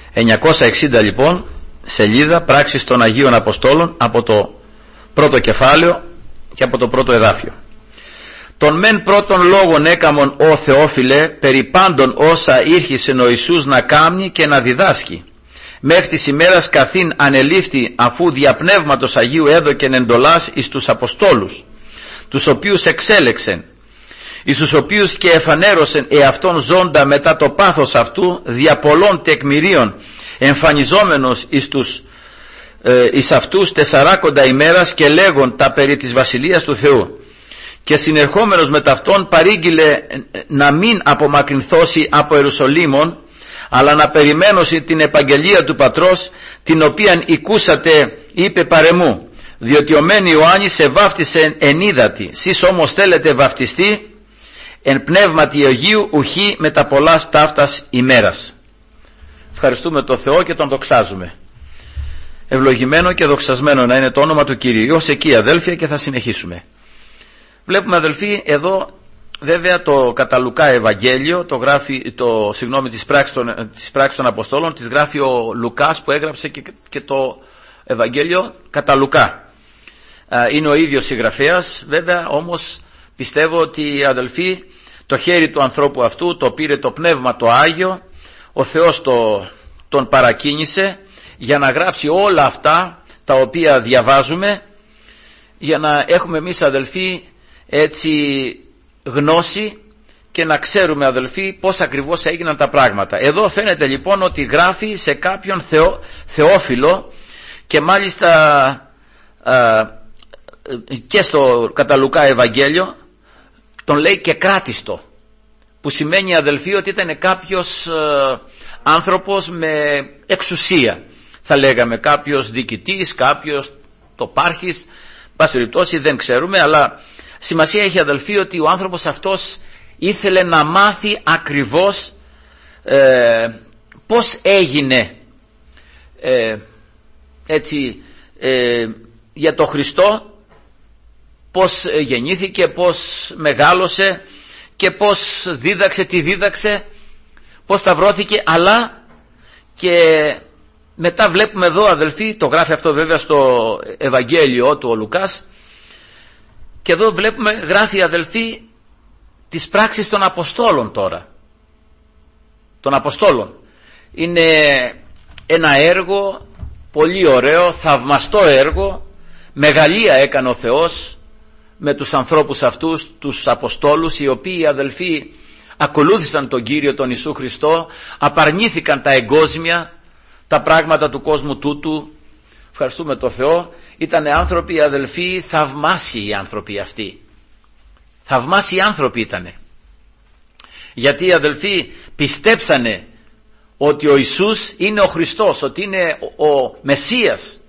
960 λοιπόν σελίδα, πράξεις των Αγίων Αποστόλων, από το πρώτο κεφάλαιο και από το πρώτο εδάφιο. Τον μεν πρώτον λόγον έκαμον ο Θεόφιλε περί πάντων όσα ήρχισεν ο Ιησούς να κάμνει και να διδάσκει, μέχρι της ημέρας καθήν ανελήφθη, αφού δια Πνεύματος Αγίου έδωκεν εντολάς εις τους Αποστόλους, τους οποίους εξέλεξεν, εις τους οποίους και εφανέρωσεν εαυτόν ζώντα μετά το πάθος αυτού, δια πολλών τεκμηρίων εμφανιζόμενος εις αυτούς 40 ημέρας, και λέγον τα περί της Βασιλείας του Θεού. Και συνερχόμενος με ταυτόν παρήγγειλε να μην απομακρυνθώσει από Ιερουσαλήμων, αλλά να περιμένωση την επαγγελία του Πατρός, την οποίαν οικούσατε, είπε παρεμού, διότι ο μεν Ιωάννης σε βάφτισε εν ύδατι, σεις όμως θέλετε βαφτιστεί εν πνεύματι Αγίου, ουχή με τα πολλά ταύτας ημέρας. Ευχαριστούμε τον Θεό και τον δοξάζουμε. Ευλογημένο και δοξασμένο να είναι το όνομα του Κυρίου. Ως εκεί αδέλφια, και θα συνεχίσουμε. Βλέπουμε αδελφοί εδώ βέβαια το κατά Λουκά Ευαγγέλιο, τις πράξεις των Αποστόλων, τις γράφει ο Λουκάς που έγραψε και το Ευαγγέλιο κατά Λουκά. Είναι ο ίδιος συγγραφέας, βέβαια, όμως πιστεύω ότι αδελφοί, το χέρι του ανθρώπου αυτού το πήρε το Πνεύμα το Άγιο, ο Θεός τον παρακίνησε για να γράψει όλα αυτά τα οποία διαβάζουμε, για να έχουμε εμείς αδελφοί έτσι γνώση και να ξέρουμε αδελφοί πώς ακριβώς έγιναν τα πράγματα. Εδώ φαίνεται λοιπόν ότι γράφει σε κάποιον Θεόφιλο, και μάλιστα και στο κατά Λουκά Ευαγγέλιο τον λέει και κράτιστο, που σημαίνει αδελφοί ότι ήταν κάποιος άνθρωπος με εξουσία, θα λέγαμε κάποιος διοικητής, κάποιος τοπάρχης, πάση περιπτώσει δεν ξέρουμε, αλλά σημασία έχει αδελφοί ότι ο άνθρωπος αυτός ήθελε να μάθει ακριβώς πώς έγινε για το Χριστό, πώς γεννήθηκε, πώς μεγάλωσε και πώς δίδαξε, τι δίδαξε, πώς σταυρώθηκε, αλλά και μετά βλέπουμε εδώ αδελφοί, το γράφει αυτό βέβαια στο Ευαγγέλιο του ο Λουκάς, και εδώ βλέπουμε γράφει αδελφοί τις πράξεις των Αποστόλων τώρα. Των Αποστόλων. Είναι ένα έργο πολύ ωραίο, θαυμαστό έργο, μεγαλεία έκανε ο Θεός με τους ανθρώπους αυτούς, τους Αποστόλους, οι οποίοι αδελφοί ακολούθησαν τον Κύριο τον Ιησού Χριστό, απαρνήθηκαν τα εγκόσμια, τα πράγματα του κόσμου τούτου. Ευχαριστούμε τον Θεό. Ήταν άνθρωποι αδελφοί θαυμάσιοι, άνθρωποι αυτοί. Θαυμάσιοι άνθρωποι ήτανε. Γιατί αδελφοί πιστέψανε ότι ο Ιησούς είναι ο Χριστός, ότι είναι ο Μεσσίας.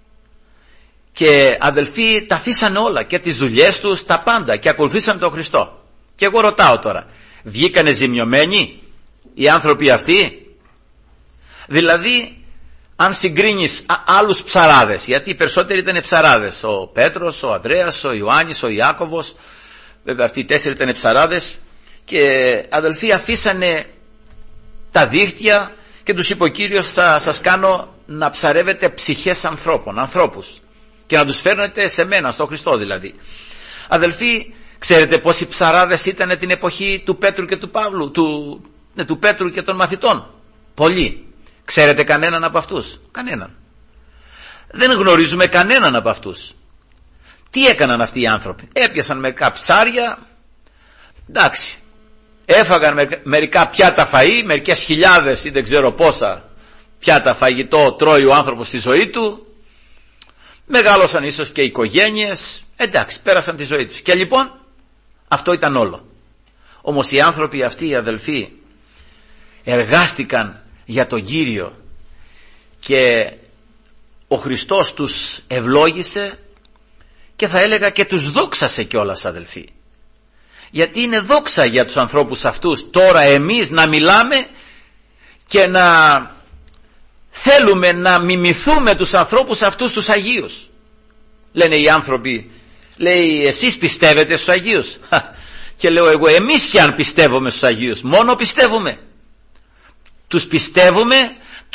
Και αδελφοί τα αφήσανε όλα, και τις δουλειές τους, τα πάντα, και ακολουθήσαν τον Χριστό. Και εγώ ρωτάω τώρα, βγήκανε ζημιωμένοι οι άνθρωποι αυτοί? Δηλαδή, αν συγκρίνεις άλλους ψαράδες, γιατί οι περισσότεροι ήταν ψαράδες, ο Πέτρος, ο Ανδρέας, ο Ιωάννης, ο Ιάκωβος, βέβαια αυτοί οι 4 ήταν ψαράδες, και αδελφοί αφήσανε τα δίχτυα και τους είπε ο Κύριος, θα σας κάνω να ψαρεύετε ψυχές ανθρώπους και να τους φέρνετε σε μένα, στο Χριστό δηλαδή. Αδελφοί, ξέρετε πόσοι ψαράδες ήταν την εποχή του Πέτρου και του Παύλου, του Πέτρου και των μαθητών? Πολλοί. Ξέρετε κανέναν από αυτούς? Κανέναν. Δεν γνωρίζουμε κανέναν από αυτούς. Τι έκαναν αυτοί οι άνθρωποι? Έπιασαν μερικά ψάρια, εντάξει, έφαγαν μερικά πιάτα φαΐ, μερικές χιλιάδες ή δεν ξέρω πόσα πιάτα φαγητό τρώει ο άνθρωπος στη ζωή του, μεγάλωσαν ίσως και οικογένειες, εντάξει, πέρασαν τη ζωή τους, και λοιπόν αυτό ήταν όλο. Όμως οι άνθρωποι αυτοί, οι αδελφοί, εργάστηκαν για τον Κύριο, και ο Χριστός τους ευλόγησε, και θα έλεγα και τους δόξασε κιόλας αδελφοί. Γιατί είναι δόξα για τους ανθρώπους αυτούς τώρα εμείς να μιλάμε και να θέλουμε να μιμηθούμε τους ανθρώπους αυτούς τους Αγίους. Λένε οι άνθρωποι, λέει, εσείς πιστεύετε στους Αγίους? Και λέω εγώ, εμείς κι αν πιστεύουμε στους Αγίους? Μόνο πιστεύουμε. Τους πιστεύουμε,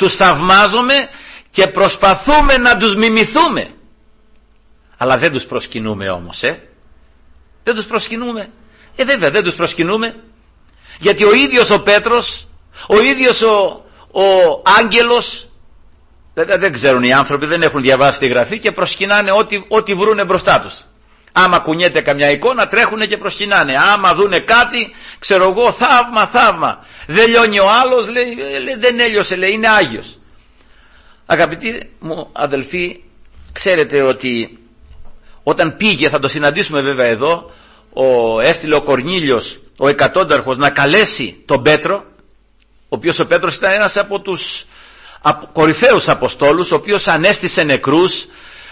τους θαυμάζουμε και προσπαθούμε να τους μιμηθούμε, αλλά δεν τους προσκυνούμε όμως. Δεν τους προσκυνούμε. Βέβαια δεν τους προσκυνούμε, γιατί ο ίδιος ο Πέτρος, ο ίδιος ο άγγελος, δεν ξέρουν οι άνθρωποι, δεν έχουν διαβάσει τη Γραφή και προσκυνάνε ό,τι βρούνε μπροστά τους. Άμα κουνιέται καμιά εικόνα τρέχουνε και προσκυνάνε. Άμα δούνε κάτι, ξέρω εγώ, θαύμα. Δεν λιώνει ο άλλος, λέει, δεν έλειωσε, λέει, είναι Άγιος. Αγαπητοί μου αδελφοί, ξέρετε ότι όταν πήγε, θα το συναντήσουμε βέβαια εδώ, έστειλε ο Κορνήλιος, ο εκατόνταρχος, να καλέσει τον Πέτρο, ο οποίος ο Πέτρος ήταν ένας από τους κορυφαίους Αποστόλους, ο οποίος ανέστησε νεκρούς,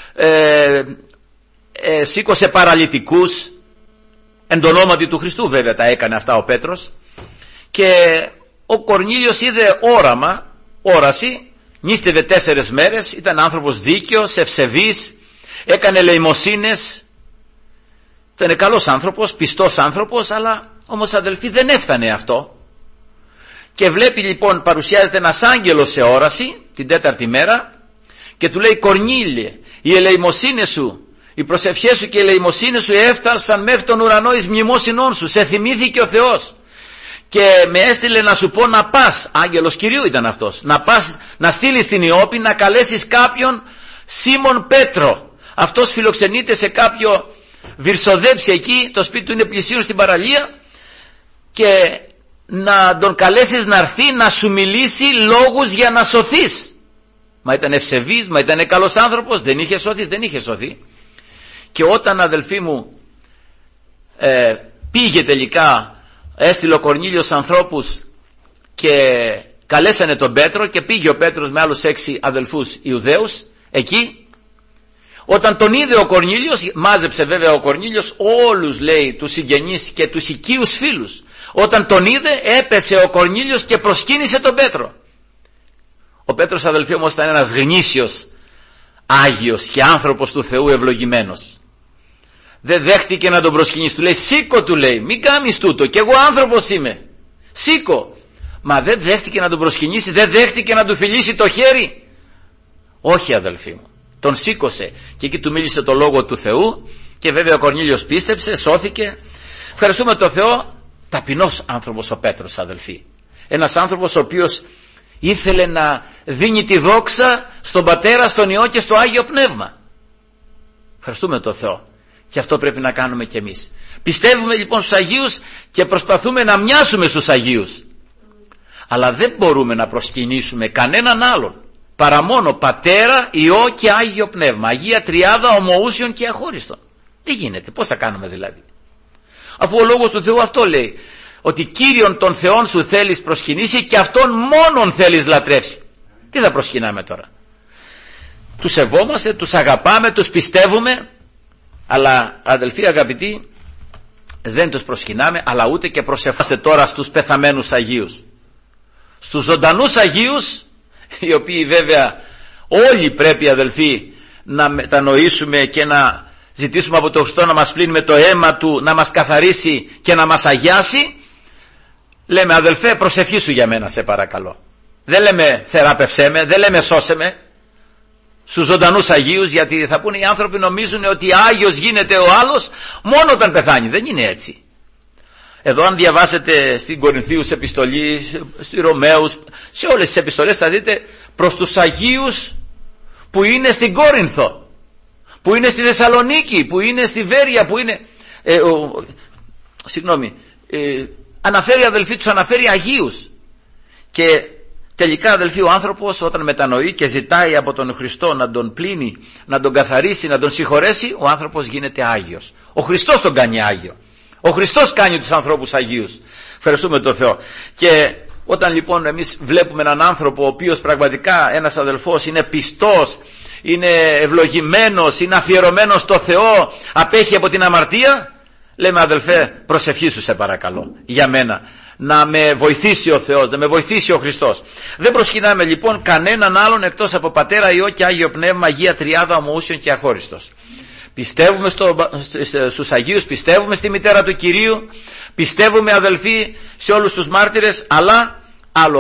σήκωσε παραλυτικούς, εν το ονόματι του Χριστού βέβαια τα έκανε αυτά ο Πέτρος. Και ο Κορνήλιος είδε όραση, νήστευε 4 μέρες, ήταν άνθρωπος δίκαιος, ευσεβής, έκανε ελεημοσύνες, ήταν καλός άνθρωπος, πιστός άνθρωπος, αλλά όμως αδελφοί δεν έφτανε αυτό. Και βλέπει λοιπόν, παρουσιάζεται ένας άγγελος σε όραση την 4η μέρα και του λέει, Κορνήλιε, οι ελεημοσύνες σου, οι προσευχές σου και οι ελεημοσύνες σου έφτασαν μέχρι τον ουρανό εις μνημόσυνόν σου, σε θυμήθηκε ο Θεός και με έστειλε να σου πω να πας, άγγελος Κυρίου ήταν αυτός, να πας να στείλεις στην Ιώπη να καλέσεις κάποιον Σίμων Πέτρο. Αυτός φιλοξενείται σε κάποιο βυρσοδέψη εκεί, το σπίτι του είναι πλησίον στην παραλία, και να τον καλέσεις να έρθει να σου μιλήσει λόγους για να σωθείς. Μα ήταν ευσεβής, μα ήταν καλός άνθρωπος, δεν είχε σωθεί. Και όταν αδελφοί μου πήγε τελικά, έστειλε ο Κορνήλιος ανθρώπους και καλέσανε τον Πέτρο και πήγε ο Πέτρος με άλλους 6 αδελφούς Ιουδαίους εκεί. Όταν τον είδε ο Κορνήλιος, μάζεψε βέβαια ο Κορνήλιος όλους, λέει, τους συγγενείς και τους οικείους φίλους. Όταν τον είδε, έπεσε ο Κορνήλιος και προσκύνησε τον Πέτρο. Ο Πέτρος αδελφοί όμως ήταν ένας γνήσιος Άγιος και άνθρωπος του Θεού ευλογημένος. Δεν δέχτηκε να τον προσκυνήσει, του λέει, σήκω, του λέει, μην κάνεις τούτο, κι εγώ άνθρωπος είμαι, σήκω. Μα δεν δέχτηκε να τον προσκυνήσει, δεν δέχτηκε να του φιλήσει το χέρι. Όχι αδελφοί μου, τον σήκωσε και εκεί του μίλησε το λόγο του Θεού και βέβαια ο Κορνήλιος πίστεψε, σώθηκε. Ευχαριστούμε τον Θεό. Ταπεινός άνθρωπος ο Πέτρος αδελφοί, ένας άνθρωπος ο οποίος ήθελε να δίνει τη δόξα στον Πατέρα, στον Υιό και στο Άγιο Πνεύμα. Ευχαριστούμε τον Θεό. Και αυτό πρέπει να κάνουμε κι εμείς. Πιστεύουμε λοιπόν στους Αγίους και προσπαθούμε να μοιάσουμε στους Αγίους, αλλά δεν μπορούμε να προσκυνήσουμε κανέναν άλλον παρά μόνο Πατέρα, Υιό και Άγιο Πνεύμα, Αγία Τριάδα, ομοούσιον και αχώριστον. Δεν γίνεται. Πώς θα κάνουμε δηλαδή, αφού ο λόγος του Θεού αυτό λέει, ότι Κύριον των Θεών σου θέλεις προσκυνήσει και Αυτόν μόνον θέλεις λατρεύσει. Τι θα προσκυνάμε τώρα? Τους σεβόμαστε, τους αγαπάμε, τους πιστεύουμε, αλλά αδελφοί αγαπητοί, δεν τους προσκυνάμε, αλλά ούτε και προσευχάστε τώρα στους πεθαμένους Αγίους, στους ζωντανούς Αγίους, οι οποίοι βέβαια όλοι πρέπει αδελφοί να μετανοήσουμε και να ζητήσουμε από τον Χριστό να μας πλύνει με το αίμα Του, να μας καθαρίσει και να μας αγιάσει. Λέμε αδελφέ, προσευχήσου για μένα σε παρακαλώ. Δεν λέμε θεράπευσέ με, δεν λέμε σώσε με. Στους ζωντανούς Αγίους, γιατί θα πούνε οι άνθρωποι νομίζουν ότι Άγιος γίνεται ο άλλος μόνο όταν πεθάνει. Δεν είναι έτσι. Εδώ αν διαβάσετε στην Κορινθίους επιστολή, στη Ρωμαίους, σε όλες τις επιστολές θα δείτε προς τους Αγίους που είναι στην Κόρινθο, που είναι στη Θεσσαλονίκη, που είναι στη Βέρεια, που είναι αναφέρει αδελφοί, τους αναφέρει Αγίους. Και τελικά αδελφοί, ο άνθρωπος όταν μετανοεί και ζητάει από τον Χριστό να τον πλύνει, να τον καθαρίσει, να τον συγχωρέσει, ο άνθρωπος γίνεται Άγιος. Ο Χριστός τον κάνει Άγιο. Ο Χριστός κάνει τους ανθρώπους Αγίους. Ευχαριστούμε τον Θεό. Και όταν λοιπόν εμείς βλέπουμε έναν άνθρωπο ο οποίος πραγματικά, ένας αδελφός, είναι πιστός, είναι ευλογημένος, είναι αφιερωμένος στο Θεό, απέχει από την αμαρτία, λέμε αδελφέ, προσευχήσου σε παρακαλώ για μένα, να με βοηθήσει ο Θεός, να με βοηθήσει ο Χριστός. Δεν προσκυνάμε λοιπόν κανέναν άλλον εκτός από Πατέρα, Υιό και Άγιο Πνεύμα, Αγία Τριάδα, ομοούσιον και αχώριστος. Πιστεύουμε στους Αγίους, πιστεύουμε στη μητέρα του Κυρίου, πιστεύουμε αδελφοί σε όλους τους μάρτυρες, αλλά άλλο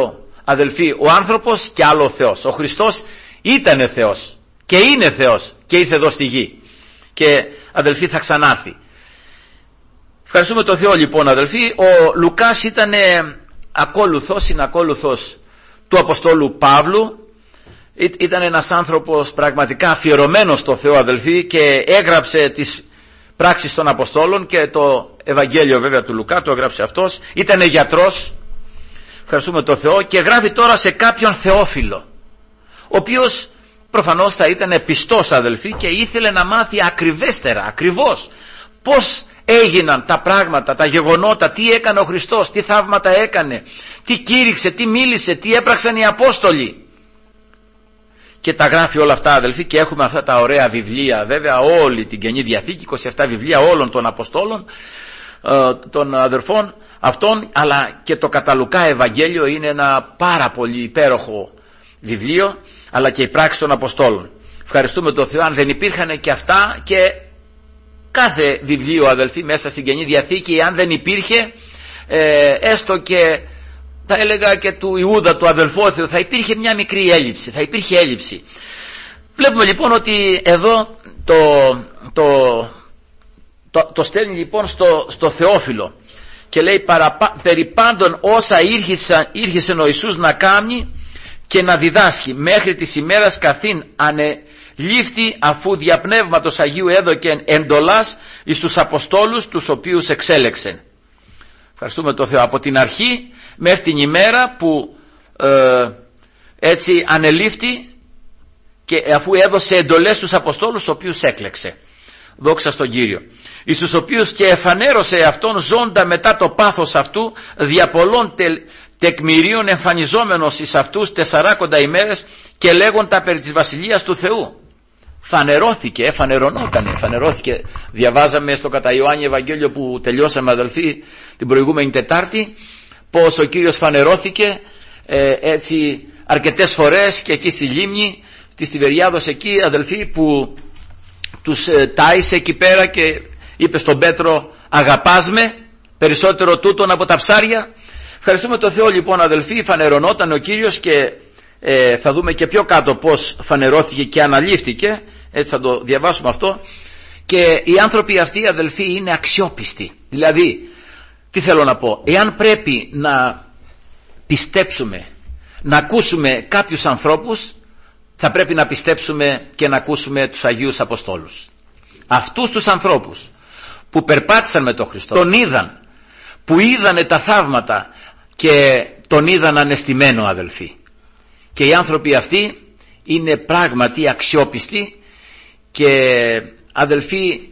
αδελφοί, ο άνθρωπος και άλλο ο Θεός. Ο Χριστός ήτανε Θεός και είναι Θεός και ήρθε εδώ στη γη και αδελφοί θα ξανάρθει. Ευχαριστούμε τον Θεό λοιπόν αδελφοί. Ο Λουκάς ήταν συνακόλουθος του Αποστόλου Παύλου. Ήταν ένας άνθρωπος πραγματικά αφιερωμένος στο Θεό αδελφοί και έγραψε τις πράξεις των Αποστόλων και το Ευαγγέλιο βέβαια του Λουκά το έγραψε αυτός. Ήταν γιατρός, ευχαριστούμε τον Θεό, και γράφει τώρα σε κάποιον Θεόφιλο, ο οποίος προφανώς θα ήταν πιστός αδελφοί και ήθελε να μάθει ακριβέστερα, ακριβώς πώς έγιναν τα πράγματα, τα γεγονότα, τι έκανε ο Χριστός, τι θαύματα έκανε, τι κήρυξε, τι μίλησε, τι έπραξαν οι Απόστολοι. Και τα γράφει όλα αυτά αδελφοί και έχουμε αυτά τα ωραία βιβλία, βέβαια όλη την Καινή Διαθήκη, 27 βιβλία όλων των Αποστόλων, των αδερφών αυτών, αλλά και το κατά Λουκά Ευαγγέλιο είναι ένα πάρα πολύ υπέροχο βιβλίο, αλλά και η πράξη των Αποστόλων. Ευχαριστούμε τον Θεό, αν δεν υπήρχαν και αυτά και κάθε βιβλίο αδελφοί μέσα στην Καινή Διαθήκη, αν δεν υπήρχε έστω και θα έλεγα και του Ιούδα του αδελφόθεου, θα υπήρχε μια μικρή έλλειψη, θα υπήρχε έλλειψη. Βλέπουμε λοιπόν ότι εδώ το στέλνει λοιπόν στο Θεόφιλο και λέει περί πάντων όσα ήρχεσεν ο Ιησούς να κάνει και να διδάσκει μέχρι της ημέρας καθήν ανελήφθη, αφού δια πνεύματος Αγίου έδωκεν εντολάς εις τους Αποστόλους τους οποίους εξέλεξεν. Ευχαριστούμε τον Θεό, από την αρχή μέχρι την ημέρα που έτσι ανελήφθη και αφού έδωσε εντολές στους Αποστόλους τους οποίους έκλεξε. Δόξα στον Κύριο. Εις τους οποίους και εφανέρωσε αυτόν ζώντα μετά το πάθος αυτού δια πολλών τεκμηρίων εμφανιζόμενος εις αυτούς 40 ημέρες και λέγοντα περί της Βασιλείας του Θεού. Φανερώθηκε. Διαβάζαμε στο κατά Ιωάννη Ευαγγέλιο που τελειώσαμε αδελφοί την προηγούμενη Τετάρτη, πως ο Κύριος φανερώθηκε έτσι αρκετές φορές και εκεί στη λίμνη της Τιβεριάδος εκεί αδελφοί, που τους τάισε εκεί πέρα και είπε στον Πέτρο αγαπάς με περισσότερο τούτον από τα ψάρια. Ευχαριστούμε τον Θεό λοιπόν αδελφοί, φανερωνόταν ο Κύριος και θα δούμε και πιο κάτω πως φανερώθηκε και αναλήφθηκε, έτσι θα το διαβάσουμε αυτό. Και οι άνθρωποι αυτοί αδελφοί είναι αξιόπιστοι. Δηλαδή τι θέλω να πω, εάν πρέπει να πιστέψουμε, να ακούσουμε κάποιους ανθρώπους, θα πρέπει να πιστέψουμε και να ακούσουμε τους Αγίους Αποστόλους. Αυτούς τους ανθρώπους που περπάτησαν με τον Χριστό, τον είδαν, που είδανε τα θαύματα και τον είδαν ανεστημένο αδελφοί. Και οι άνθρωποι αυτοί είναι πράγματι αξιόπιστοι και αδελφοί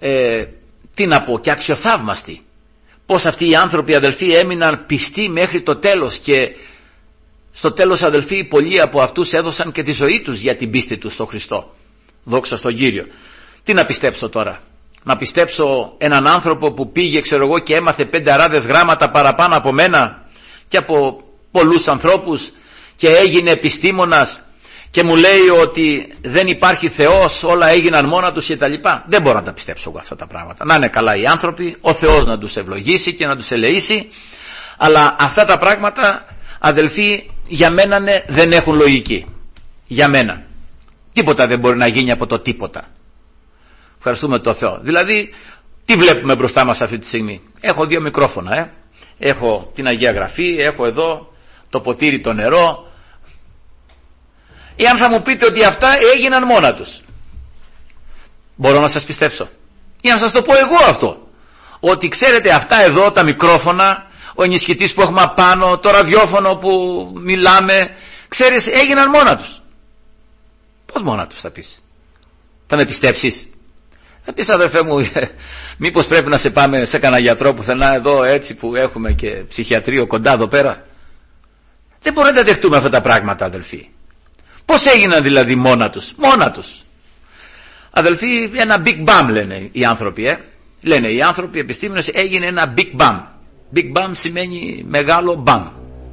τι να πω, και αξιοθαύμαστοι. Πως αυτοί οι άνθρωποι αδελφοί έμειναν πιστοί μέχρι το τέλος και στο τέλος αδελφοί πολλοί από αυτούς έδωσαν και τη ζωή τους για την πίστη τους στον Χριστό. Δόξα στον Κύριο. Τι να πιστέψω τώρα? Να πιστέψω έναν άνθρωπο που πήγε ξέρω εγώ και έμαθε 5 αράδες γράμματα παραπάνω από μένα και από πολλούς ανθρώπους και έγινε επιστήμονας και μου λέει ότι δεν υπάρχει Θεός, όλα έγιναν μόνα τους και τα λοιπά? Δεν μπορώ να τα πιστέψω εγώ αυτά τα πράγματα. Να είναι καλά οι άνθρωποι, ο Θεός να τους ευλογήσει και να τους ελεήσει, αλλά αυτά τα πράγματα αδελφοί για μένα δεν έχουν λογική. Για μένα τίποτα δεν μπορεί να γίνει από το τίποτα. Ευχαριστούμε τον Θεό. Δηλαδή τι βλέπουμε μπροστά μας αυτή τη στιγμή? Έχω 2 μικρόφωνα, έχω την Αγία Γραφή, έχω εδώ το ποτήρι το νερό. Εάν θα μου πείτε ότι αυτά έγιναν μόνα τους, μπορώ να σας πιστέψω? Ή να σας το πω εγώ αυτό, ότι ξέρετε αυτά εδώ τα μικρόφωνα, ο ενισχυτής που έχουμε απάνω, το ραδιόφωνο που μιλάμε, ξέρεις, έγιναν μόνα τους? Πώς μόνα τους θα πεις? Θα με πιστέψεις? Θα πεις αδερφέ μου, μήπως πρέπει να σε πάμε σε κανένα γιατρό πουθενά εδώ έτσι που έχουμε και ψυχιατρίο κοντά εδώ πέρα? Δεν μπορούμε να τα δεχτούμε αυτά τα πράγματα αδελφοί. Πώς έγιναν δηλαδή μόνα τους? Μόνα τους αδελφοί, ένα big bang λένε οι άνθρωποι, λένε οι άνθρωποι επιστήμονες, έγινε ένα big bang. Big bang σημαίνει μεγάλο bang.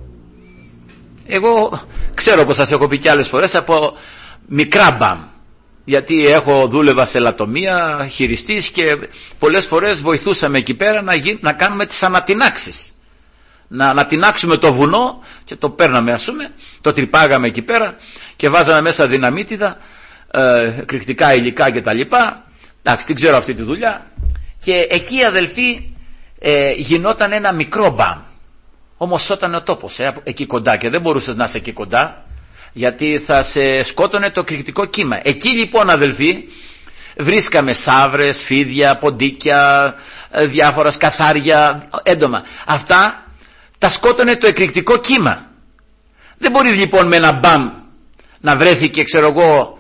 Εγώ ξέρω πως σας έχω πει και άλλες φορές από μικρά bang, γιατί δούλευα σε λατομεία χειριστής και πολλές φορές βοηθούσαμε εκεί πέρα να κάνουμε τις ανατινάξεις. να τεινάξουμε το βουνό, και το παίρναμε, ας πούμε, το τρυπάγαμε εκεί πέρα και βάζαμε μέσα δυναμίτιδα, εκρηκτικά υλικά κτλ. Εντάξει, την ξέρω αυτή τη δουλειά. Και εκεί, αδελφοί, γινόταν ένα μικρό μπαμ. Όμως όταν ο τόπος εκεί κοντά, και δεν μπορούσες να είσαι εκεί κοντά, γιατί θα σε σκότωνε το εκρηκτικό κύμα. Εκεί λοιπόν, αδελφοί, βρίσκαμε σαύρες, φίδια, ποντίκια, διάφορα σκαθάρια, έντομα. Αυτά τα σκότωνε το εκρηκτικό κύμα. Δεν μπορεί λοιπόν με ένα μπαμ να βρέθηκε, ξέρω εγώ,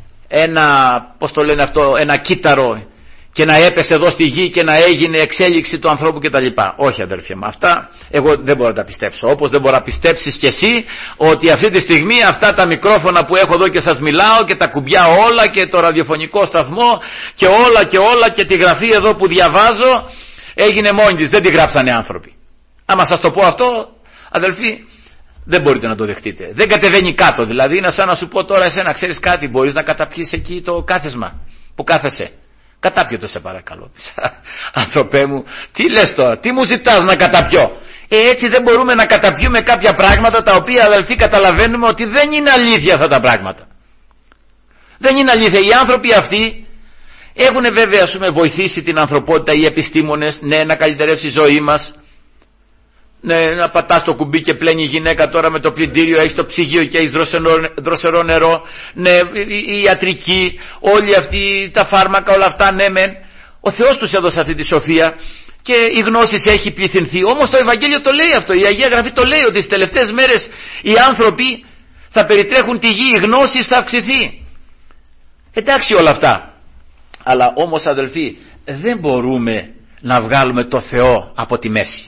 ένα κύτταρο και να έπεσε εδώ στη γη και να έγινε εξέλιξη του ανθρώπου κτλ. Όχι, αδερφοί μου, αυτά εγώ δεν μπορώ να τα πιστέψω. Όπως δεν μπορώ να πιστέψεις κι εσύ ότι αυτή τη στιγμή αυτά τα μικρόφωνα που έχω εδώ και σας μιλάω και τα κουμπιά όλα και το ραδιοφωνικό σταθμό και όλα και τη γραφή εδώ που διαβάζω έγινε μόνη της, δεν τη γράψανε άνθρωποι. Άμα σας το πω αυτό, αδελφοί, δεν μπορείτε να το δεχτείτε. Δεν κατεβαίνει κάτω. Δηλαδή είναι σαν να σου πω τώρα εσένα, ξέρεις κάτι, μπορείς να καταπιείς εκεί το κάθεσμα που κάθεσαι. Κατάπιω το, σε παρακαλώ. Άνθρωπέ μου, τι λες τώρα, τι μου ζητάς να καταπιώ? Έτσι δεν μπορούμε να καταπιούμε κάποια πράγματα τα οποία, αδελφοί, καταλαβαίνουμε ότι δεν είναι αλήθεια αυτά τα πράγματα. Δεν είναι αλήθεια. Οι άνθρωποι αυτοί έχουν βέβαια, ας πούμε, βοηθήσει την ανθρωπότητα, οι επιστήμονες, ναι, να καλυτερεύσει η ζωή μας. Ναι, να πατάς το κουμπί και πλένει η γυναίκα τώρα με το πλυντήριο, έχεις το ψυγείο και έχεις δροσερό νερό. Ναι, η ιατρική, όλοι αυτοί τα φάρμακα, όλα αυτά, ναι μεν. Ο Θεός τους έδωσε αυτή τη σοφία και η γνώση έχει πληθυνθεί. Όμως το Ευαγγέλιο το λέει αυτό, η Αγία Γραφή το λέει, ότι στις τελευταίες μέρες οι άνθρωποι θα περιτρέχουν τη γη, η γνώση θα αυξηθεί. Εντάξει όλα αυτά. Αλλά όμως, αδελφοί, δεν μπορούμε να βγάλουμε το Θεό από τη μέση.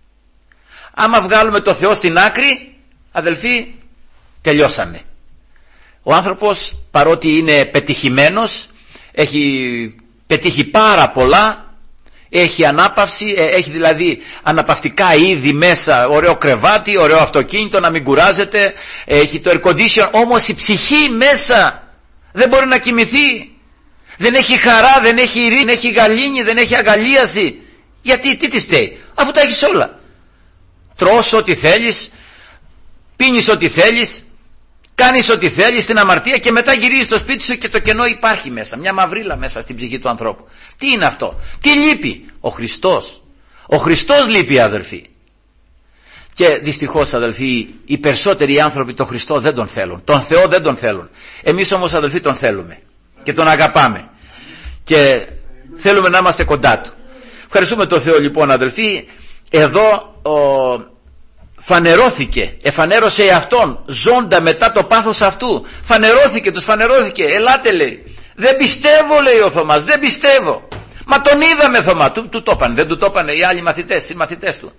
Άμα βγάλουμε το Θεό στην άκρη, αδελφοί, τελειώσαμε. Ο άνθρωπος, παρότι είναι πετυχημένος, έχει πετύχει πάρα πολλά, έχει ανάπαυση, έχει δηλαδή αναπαυτικά είδη μέσα, ωραίο κρεβάτι, ωραίο αυτοκίνητο, να μην κουράζεται, έχει το air condition, όμως η ψυχή μέσα δεν μπορεί να κοιμηθεί. Δεν έχει χαρά, δεν έχει ειρήνη, δεν έχει γαλήνη, δεν έχει αγαλίαση. Γιατί, τι τη στέει, αφού τα έχεις όλα. Τρως ό,τι θέλεις, πίνεις ό,τι θέλεις, κάνεις ό,τι θέλεις στην αμαρτία και μετά γυρίζεις στο σπίτι σου και το κενό υπάρχει μέσα, μια μαυρίλα μέσα στην ψυχή του ανθρώπου. Τι είναι αυτό? Τι λείπει? Ο Χριστός. Ο Χριστός λείπει, αδελφοί. Και δυστυχώς, αδελφοί, οι περισσότεροι άνθρωποι τον Χριστό δεν τον θέλουν, τον Θεό δεν τον θέλουν. Εμείς όμως, αδελφοί, τον θέλουμε και τον αγαπάμε και θέλουμε να είμαστε κοντά του. Ευχαριστούμε τον Θεό λοιπόν, αδελφοί. Εδώ φανερώθηκε, εφανέρωσε εαυτόν ζώντα μετά το πάθος αυτού. Τους φανερώθηκε. Ελάτε, λέει. Δεν πιστεύω, λέει ο Θωμάς, δεν πιστεύω. Μα τον είδαμε, Θωμά. Του το είπαν, δεν του το είπαν οι άλλοι μαθητές, οι μαθητές του?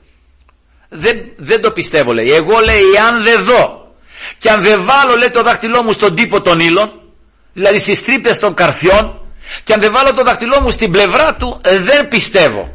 Δεν το πιστεύω, λέει. Εγώ, λέει, αν δεν δω και αν δεν βάλω, λέει, το δάχτυλό μου στον τύπο των ύλων, δηλαδή στις τρύπες των καρφιών, και αν δεν βάλω το δάχτυλό μου στην πλευρά του, δεν πιστεύω.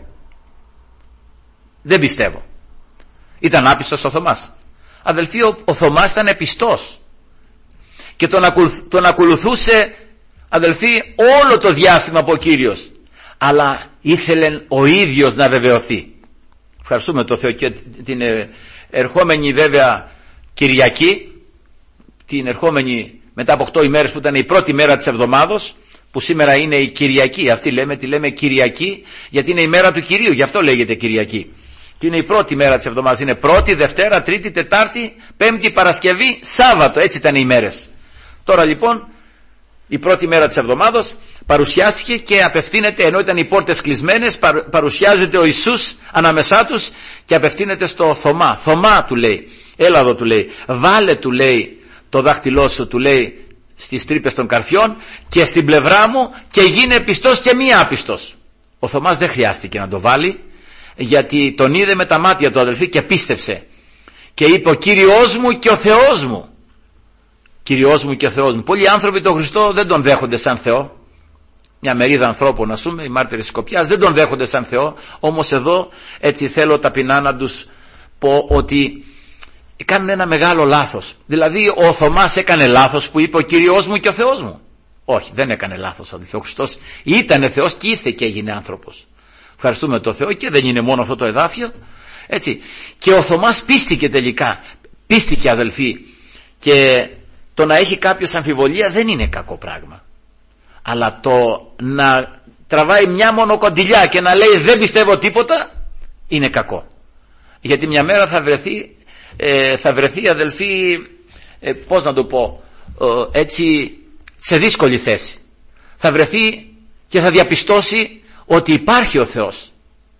Δεν πιστεύω. Ήταν άπιστος ο Θωμάς. Αδελφοί, ο Θωμάς ήταν πιστός και τον ακολουθούσε, αδελφοί, όλο το διάστημα από ο Κύριος, αλλά ήθελε ο ίδιος να βεβαιωθεί. Ευχαριστούμε τον Θεό. Και την ερχόμενη βέβαια Κυριακή, την ερχόμενη μετά από 8 ημέρες που ήταν η πρώτη μέρα της εβδομάδος, που σήμερα είναι η Κυριακή, αυτή τη λέμε Κυριακή γιατί είναι η μέρα του Κυρίου, γι' αυτό λέγεται Κυριακή. Και είναι η πρώτη μέρα της εβδομάδας, είναι Πρώτη, Δευτέρα, Τρίτη, Τετάρτη, Πέμπτη, Παρασκευή, Σάββατο, έτσι ήταν οι μέρες. Τώρα λοιπόν η πρώτη μέρα της εβδομάδος παρουσιάστηκε και απευθύνεται, ενώ ήταν οι πόρτες κλεισμένες, παρουσιάζεται ο Ιησούς ανάμεσά τους και απευθύνεται στο Θωμά. Θωμά, του λέει, έλα εδώ, του λέει, βάλε, του λέει, το δάχτυλό σου, του λέει, στις τρύπες των καρφιών και στην πλευρά μου και γίνε πιστός και μη άπιστος. Ο Θωμάς δεν χρειάστηκε να το βάλει, γιατί τον είδε με τα μάτια του, αδελφοί, και πίστεψε και είπε, ο Κύριος μου και ο Θεός μου. Κύριος μου και ο Θεός μου. Πολλοί άνθρωποι τον Χριστό δεν τον δέχονται σαν Θεό. Μια μερίδα ανθρώπων, ας πούμε, οι μάρτυρες της Σκοπιάς, δεν τον δέχονται σαν Θεό. Όμως εδώ έτσι θέλω ταπεινά να τους πω ότι κάνουν ένα μεγάλο λάθος. Δηλαδή ο Θωμάς έκανε λάθος που είπε ο Κύριος μου και ο Θεός μου? Όχι, δεν έκανε λάθος, αδελφοί. Ο Χριστός ήτανε Θεός και ήρθε και έγινε άνθρωπος. Ευχαριστούμε τον Θεό. Και δεν είναι μόνο αυτό το εδάφιο. Έτσι. Και ο Θωμάς πίστηκε τελικά. Πίστηκε, αδελφοί. Και το να έχει κάποιος αμφιβολία δεν είναι κακό πράγμα. Αλλά το να τραβάει μια μονοκοντιλιά και να λέει δεν πιστεύω τίποτα είναι κακό. Γιατί μια μέρα θα βρεθεί αδελφοί, πώς να το πω, έτσι σε δύσκολη θέση. Θα βρεθεί και θα διαπιστώσει ότι υπάρχει ο Θεός.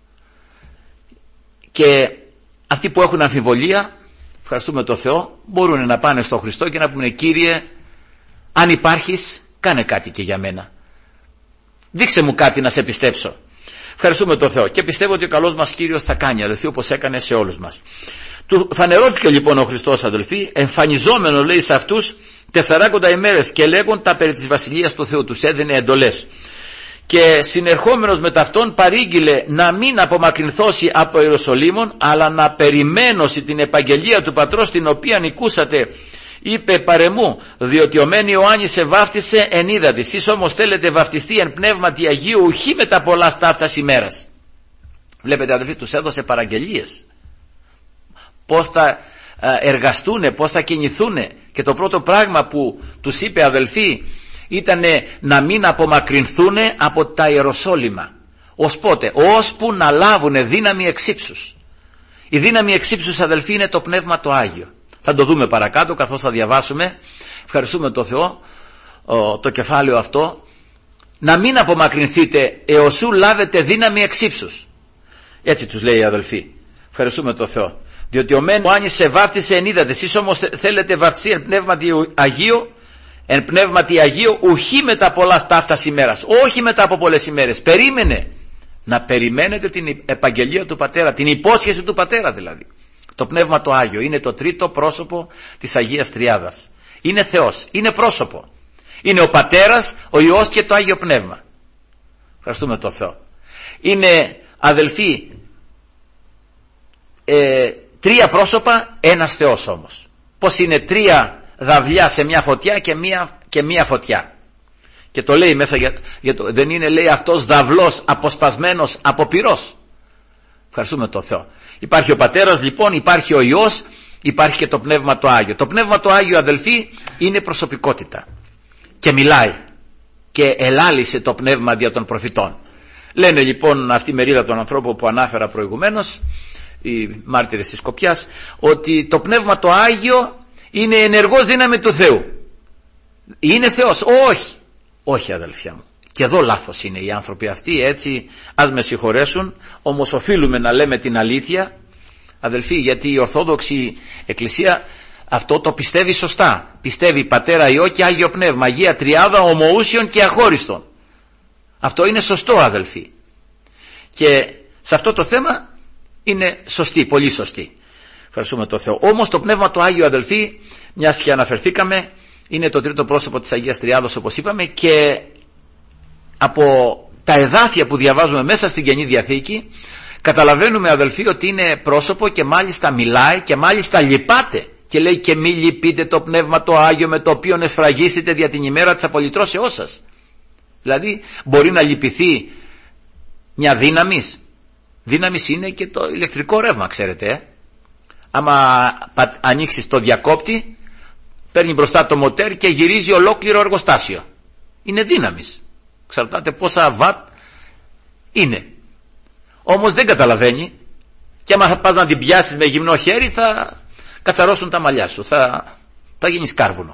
Και αυτοί που έχουν αμφιβολία, ευχαριστούμε τον Θεό, μπορούν να πάνε στον Χριστό και να πούνε Κύριε, αν υπάρχεις, κάνε κάτι και για μένα. Δείξε μου κάτι να σε πιστέψω. Ευχαριστούμε τον Θεό και πιστεύω ότι ο καλός μας Κύριος θα κάνει, αδελφοί, όπως έκανε σε όλους μας. Του φανερώθηκε λοιπόν ο Χριστός, αδελφοί, εμφανιζόμενο, λέει, σε αυτούς 40 ημέρες και λέγον τα περί της Βασιλείας του Θεού. Τους έδινε εντολές. Και συνερχόμενος με ταυτόν παρήγγειλε να μην απομακρυνθώσει από Ιεροσολύμων, αλλά να περιμένωσει την επαγγελία του Πατρός, την οποία νικούσατε. Είπε παρεμού, διότι ο μεν Ιωάννης σε βάφτισε εν ύδατι, εσείς όμως θέλετε βαφτιστεί εν πνεύματι Αγίου, ουχή μετά πολλά σταύτας ημέρας. Βλέπετε, αδελφοί, τους έδωσε παραγγελίες. Πώς θα εργαστούνε, πώς θα κινηθούνε. Και το πρώτο πράγμα που τους είπε, αδελφοί, ήταν να μην απομακρυνθούνε από τα Ιεροσόλυμα. Ως πότε? Ώσπου να λάβουνε δύναμη εξύψους. Η δύναμη εξύψους, αδελφοί, είναι το Πνεύμα το Άγιο. Θα το δούμε παρακάτω καθώς θα διαβάσουμε. Ευχαριστούμε τον Θεό το κεφάλαιο αυτό. Να μην απομακρυνθείτε εωσού λάβετε δύναμη εξύψους. Έτσι τους λέει οι αδελφοί. Ευχαριστούμε τον Θεό. Διότι ο μεν Ιωάννης σε βάφτισε εν ύδατι, εσείς όμως θέλετε βαφτιστεί εν πνεύματι Αγίου, εν πνεύματι Αγίου, ουχή μετά πολλά σταύτας ημέρας. Όχι μετά από πολλές ημέρες. Περίμενε. Να περιμένετε την επαγγελία του Πατέρα, την υπόσχεση του Πατέρα δηλαδή. Το Πνεύμα το Άγιο είναι το τρίτο πρόσωπο της Αγίας Τριάδας. Είναι Θεός, είναι πρόσωπο. Είναι ο Πατέρας, ο Υιός και το Άγιο Πνεύμα. Ευχαριστούμε τον Θεό. Είναι, αδελφοί, τρία πρόσωπα, ένας Θεός όμως. Πώς είναι τρία δαυλιά σε μια φωτιά και μία φωτιά. Και το λέει μέσα, δεν είναι, λέει, αυτός δαυλός αποσπασμένος από πυρός. Ευχαριστούμε τον Θεό. Υπάρχει ο Πατέρας λοιπόν, υπάρχει ο Υιός, υπάρχει και το Πνεύμα το Άγιο. Το Πνεύμα το Άγιο, αδελφοί, είναι προσωπικότητα. Και μιλάει. Και ελάλησε το Πνεύμα δια των προφητών. Λένε λοιπόν αυτή η μερίδα των ανθρώπων που ανάφερα προηγουμένως, οι μάρτυρες της Σκοπιάς, ότι το Πνεύμα το Άγιο είναι ενεργός δύναμη του Θεού. Είναι Θεός? Όχι. Όχι, αδελφιά μου. Και εδώ λάθος είναι οι άνθρωποι αυτοί, έτσι, ας με συγχωρέσουν, όμως οφείλουμε να λέμε την αλήθεια, αδελφοί, γιατί η Ορθόδοξη Εκκλησία αυτό το πιστεύει σωστά. Πιστεύει Πατέρα, Υιό και Άγιο Πνεύμα, Αγία Τριάδα, ομοούσιον και αχώριστον. Αυτό είναι σωστό, αδελφοί. Και σε αυτό το θέμα είναι σωστή, πολύ σωστή. Ευχαριστούμε τον Θεό. Όμως το Πνεύμα το Άγιο, αδελφοί, μιας και αναφερθήκαμε, είναι το τρίτο πρόσωπο της Αγίας Τριάδος, όπως είπαμε, και από τα εδάφια που διαβάζουμε μέσα στην Καινή Διαθήκη καταλαβαίνουμε, αδελφοί, ότι είναι πρόσωπο και μάλιστα μιλάει και μάλιστα λυπάται και λέει και μη λυπείτε το Πνεύμα το Άγιο με το οποίο εσφραγίσετε δια την ημέρα της απολυτρώσεώς σας. Δηλαδή μπορεί να λυπηθεί μια δύναμης. Δύναμης είναι και το ηλεκτρικό ρεύμα, ξέρετε. Άμα ανοίξεις το διακόπτη, παίρνει μπροστά το μοτέρ και γυρίζει ολόκληρο εργοστάσιο. Είναι δύναμης. Εξαρτάται πόσα βατ είναι. Όμως δεν καταλαβαίνει, και άμα πας να την πιάσεις με γυμνό χέρι θα κατσαρώσουν τα μαλλιά σου, θα γίνεις κάρβουνο.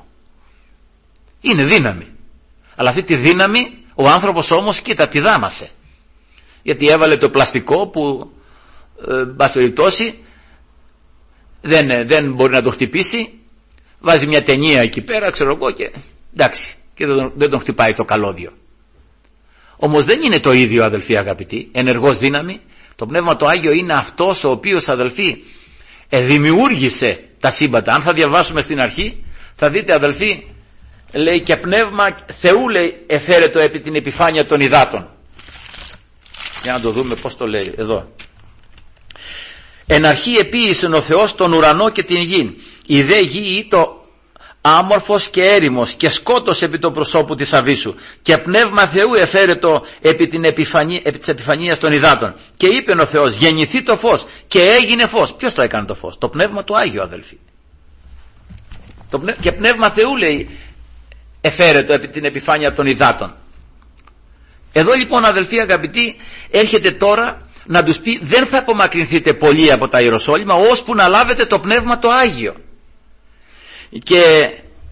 Είναι δύναμη. Αλλά αυτή τη δύναμη ο άνθρωπος όμως, κοίτα, τη δάμασε. Γιατί έβαλε το πλαστικό που μπας περιπτώσει δεν μπορεί να το χτυπήσει, βάζει μια ταινία εκεί πέρα, ξέρω εγώ, και εντάξει, και δεν τον χτυπάει το καλώδιο. Όμως δεν είναι το ίδιο, αδελφοί αγαπητοί, ενεργός δύναμη. Το Πνεύμα το Άγιο είναι αυτός ο οποίος, αδελφοί, δημιούργησε τα σύμπαντα. Αν θα διαβάσουμε στην αρχή θα δείτε, αδελφοί, λέει και Πνεύμα Θεού, λέει, εφαίρετο επί την επιφάνεια των υδάτων. Για να το δούμε πώς το λέει εδώ. Εν αρχή επίησεν ο Θεός τον ουρανό και την γη. Η δε γη ήτο άμορφος και έρημος και σκότος επί το προσώπου της αβύσσου και πνεύμα Θεού εφαίρετο επί της επιφανείας των υδάτων. Και είπε ο Θεός, γεννηθεί το φως, και έγινε φως. Ποιος το έκανε το φως? Το πνεύμα του Άγιο, αδελφοί. Και πνεύμα Θεού, λέει, εφαίρετο επί την επιφάνεια των υδάτων. Εδώ λοιπόν, αδελφοί αγαπητοί, έρχεται τώρα να τους πει, δεν θα απομακρυνθείτε πολύ από τα Ιεροσόλυμα ώσπου να λάβετε το πνεύμα το Άγιο, και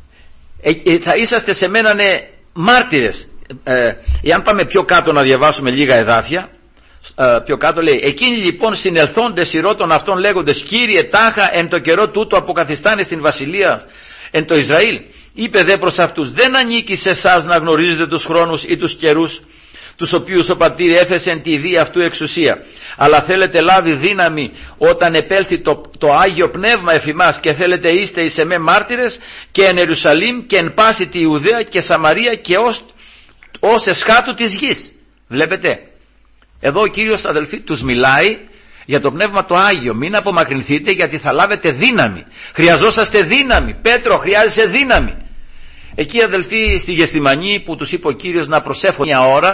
θα είσαστε σε μένα μάρτυρες. Εάν πάμε πιο κάτω να διαβάσουμε λίγα εδάφια, πιο κάτω λέει, εκείνοι λοιπόν συνελθόντες ηρώτων αυτών λέγοντες, Κύριε τάχα εν το καιρό τούτο αποκαθιστάνε στην βασιλεία εν το Ισραήλ. Είπε δε προς αυτούς, δεν ανήκει σε εσάς να γνωρίζετε τους χρόνους ή τους καιρούς τους οποίους ο πατήρ έθεσε εν τη δι' αυτού εξουσία, αλλά θέλετε λάβει δύναμη όταν επέλθει το Άγιο Πνεύμα εφ' ημάς, και θέλετε είστε εις εμέ μάρτυρες και εν Ιερουσαλήμ και εν πάση τη Ιουδαία και Σαμαρία και ως εσχάτου της γης. Βλέπετε, εδώ ο Κύριος, αδελφοί, τους μιλάει για το Πνεύμα το Άγιο. Μην απομακρυνθείτε, γιατί θα λάβετε δύναμη. Χρειαζόσαστε δύναμη. Πέτρο, χρειάζεσαι δύναμη. Εκεί, αδελφοί, στη Γεστημανή που τους είπε ο Κύριος να προσεύχουν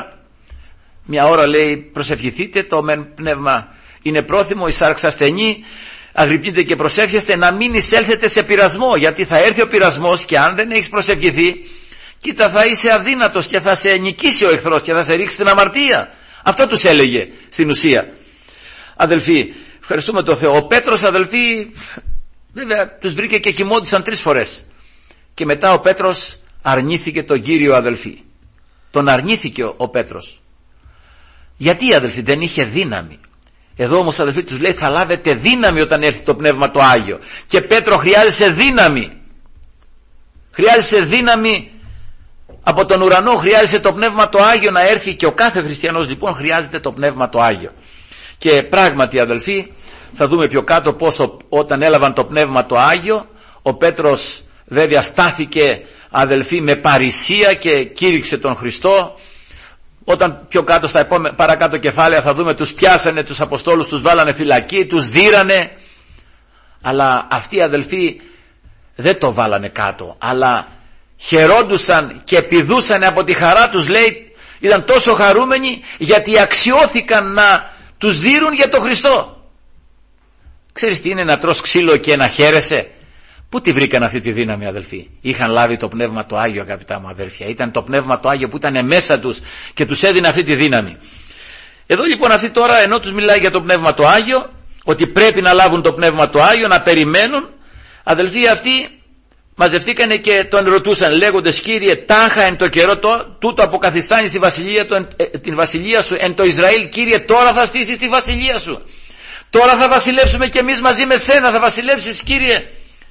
μια ώρα λέει, προσευχηθείτε, το πνεύμα είναι πρόθυμο, η σάρξ ασθενή, αγρυπνείτε και προσεύχεστε, να μην εισέλθετε σε πειρασμό, γιατί θα έρθει ο πειρασμός και αν δεν έχεις προσευχηθεί, κοίτα, θα είσαι αδύνατος και θα σε νικήσει ο εχθρός και θα σε ρίξει στην αμαρτία. Αυτό τους έλεγε στην ουσία. Αδελφοί, ευχαριστούμε τον Θεό. Ο Πέτρος, αδελφοί, βέβαια τους βρήκε και κοιμόντουσαν 3 φορές. Και μετά ο Πέτρος αρνήθηκε τον Κύριο, αδελφοί. Τον αρνήθηκε ο Πέτρος. Γιατί, αδελφοί? Δεν είχε δύναμη. Εδώ όμως, αδελφοί, τους λέει, θα λάβετε δύναμη όταν έρθει το Πνεύμα το Άγιο. Και Πέτρο, χρειάζεσαι δύναμη. Χρειάζεσαι δύναμη από τον ουρανό, χρειάζεται το Πνεύμα το Άγιο να έρθει, και ο κάθε χριστιανός λοιπόν χρειάζεται το Πνεύμα το Άγιο. Και πράγματι, αδελφοί, θα δούμε πιο κάτω πόσο όταν έλαβαν το Πνεύμα το Άγιο, ο Πέτρος βέβαια στάθηκε, αδελφοί, με παρησία και κήρυξε τον Χριστό. Όταν πιο κάτω στα παρακάτω κεφάλαια θα δούμε, τους πιάσανε τους Αποστόλους, τους βάλανε φυλακή, τους δίρανε. Αλλά αυτοί, αδελφοί, δεν το βάλανε κάτω, αλλά χαιρόντουσαν και πηδούσαν από τη χαρά τους, λέει. Ήταν τόσο χαρούμενοι γιατί αξιώθηκαν να τους δίρουν για τον Χριστό. Ξέρεις τι είναι να τρως ξύλο και να χαίρεσαι? Πού τη βρήκαν αυτή τη δύναμη, αδελφοί? Είχαν λάβει το Πνεύμα το Άγιο, αγαπητά μου αδέλφια. Ήταν το Πνεύμα το Άγιο που ήταν μέσα τους και τους έδινε αυτή τη δύναμη. Εδώ λοιπόν αυτοί τώρα, ενώ τους μιλάει για το Πνεύμα το Άγιο, ότι πρέπει να λάβουν το Πνεύμα το Άγιο, να περιμένουν, αδελφοί, αυτοί μαζευτήκανε και τον ρωτούσαν λέγοντες, Κύριε τάχα εν το καιρό τούτο αποκαθιστάνει την βασιλεία σου εν το Ισραήλ. Κύριε, τώρα θα στήσεις τη βασιλεία σου. Τώρα θα βασιλεύσουμε κι εμείς μαζί με σένα, θα βασιλεύσεις, Κύριε.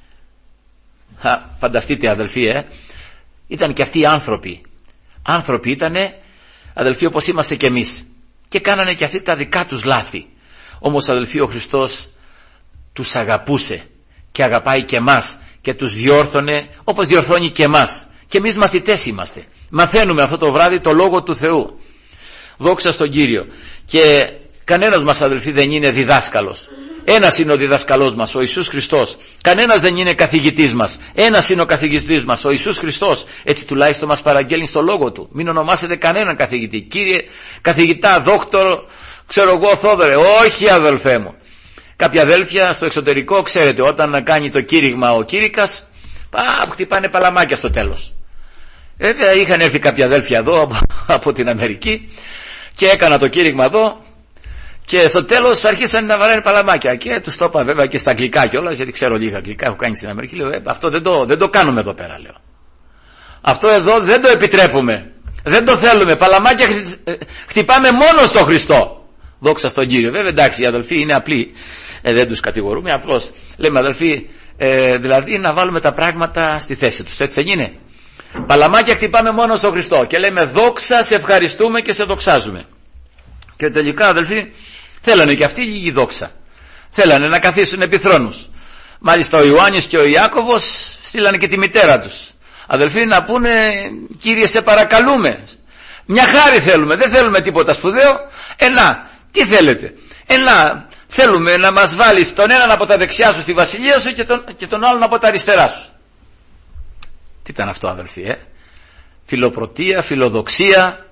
Φανταστείτε, αδελφοί, ήταν και αυτοί οι άνθρωποι. Άνθρωποι ήτανε, αδελφοί, όπως είμαστε κι εμείς. Και κάνανε και αυτοί τα δικά τους λάθη. Όμως, αδελφοί, ο Χριστός τους αγαπούσε και αγαπάει και εμάς και τους διόρθωνε όπως διορθώνει και εμάς. Και εμείς μαθητές είμαστε. Μαθαίνουμε αυτό το βράδυ το Λόγο του Θεού. Δόξα στον Κύριο. Και κανένας μας, αδελφοί, δεν είναι διδάσκαλος. Ένας είναι ο διδασκαλός μας, ο Ιησούς Χριστός. Κανένας δεν είναι καθηγητής μας. Ένας είναι ο καθηγητής μας, ο Ιησούς Χριστός. Έτσι τουλάχιστον μας παραγγέλνει στο Λόγο Του. Μην ονομάσετε κανέναν καθηγητή. Κύριε καθηγητά, δόκτωρο, ξέρω εγώ, Θόδωρε. Όχι, αδελφέ μου. Κάποια αδέλφια στο εξωτερικό, ξέρετε, όταν κάνει το κήρυγμα ο κήρυκας, χτυπάνε παλαμάκια στο τέλος. Βέβαια είχαν έρθει κάποια αδέλφια εδώ από την Αμερική και έκανα το κήρυγμα εδώ. Και στο τέλος αρχίσαν να βαράνε παλαμάκια. Και τους το είπα βέβαια και στα αγγλικά κιόλας, γιατί ξέρω λίγα αγγλικά, έχω κάνει στην Αμερική. Λέω, αυτό δεν το κάνουμε εδώ πέρα, λέω. Αυτό εδώ δεν το επιτρέπουμε. Δεν το θέλουμε. Παλαμάκια χτυπάμε μόνο στο Χριστό. Δόξα στον Κύριο. Βέβαια, εντάξει, οι αδελφοί είναι απλοί. Δεν τους κατηγορούμε. Απλώς λέμε, αδελφοί, δηλαδή να βάλουμε τα πράγματα στη θέση τους. Έτσι δεν είναι? Παλαμάκια χτυπάμε μόνο στο Χριστό. Και λέμε, δόξα, σε ευχαριστούμε και σε δοξάζουμε. Και τελικά, αδελφοί, θέλανε και αυτοί η δόξα. Θέλανε να καθίσουν επί θρόνους. Μάλιστα ο Ιωάννης και ο Ιάκωβος στείλανε και τη μητέρα τους. Αδελφοί, να πούνε, Κύριε, σε παρακαλούμε. Μια χάρη θέλουμε, δεν θέλουμε τίποτα σπουδαίο. Τι θέλετε? Θέλουμε να μας βάλεις τον έναν από τα δεξιά σου στη βασιλεία σου και τον άλλον από τα αριστερά σου. Τι ήταν αυτό, αδελφοί? Φιλοπρωτεία, φιλοδοξία,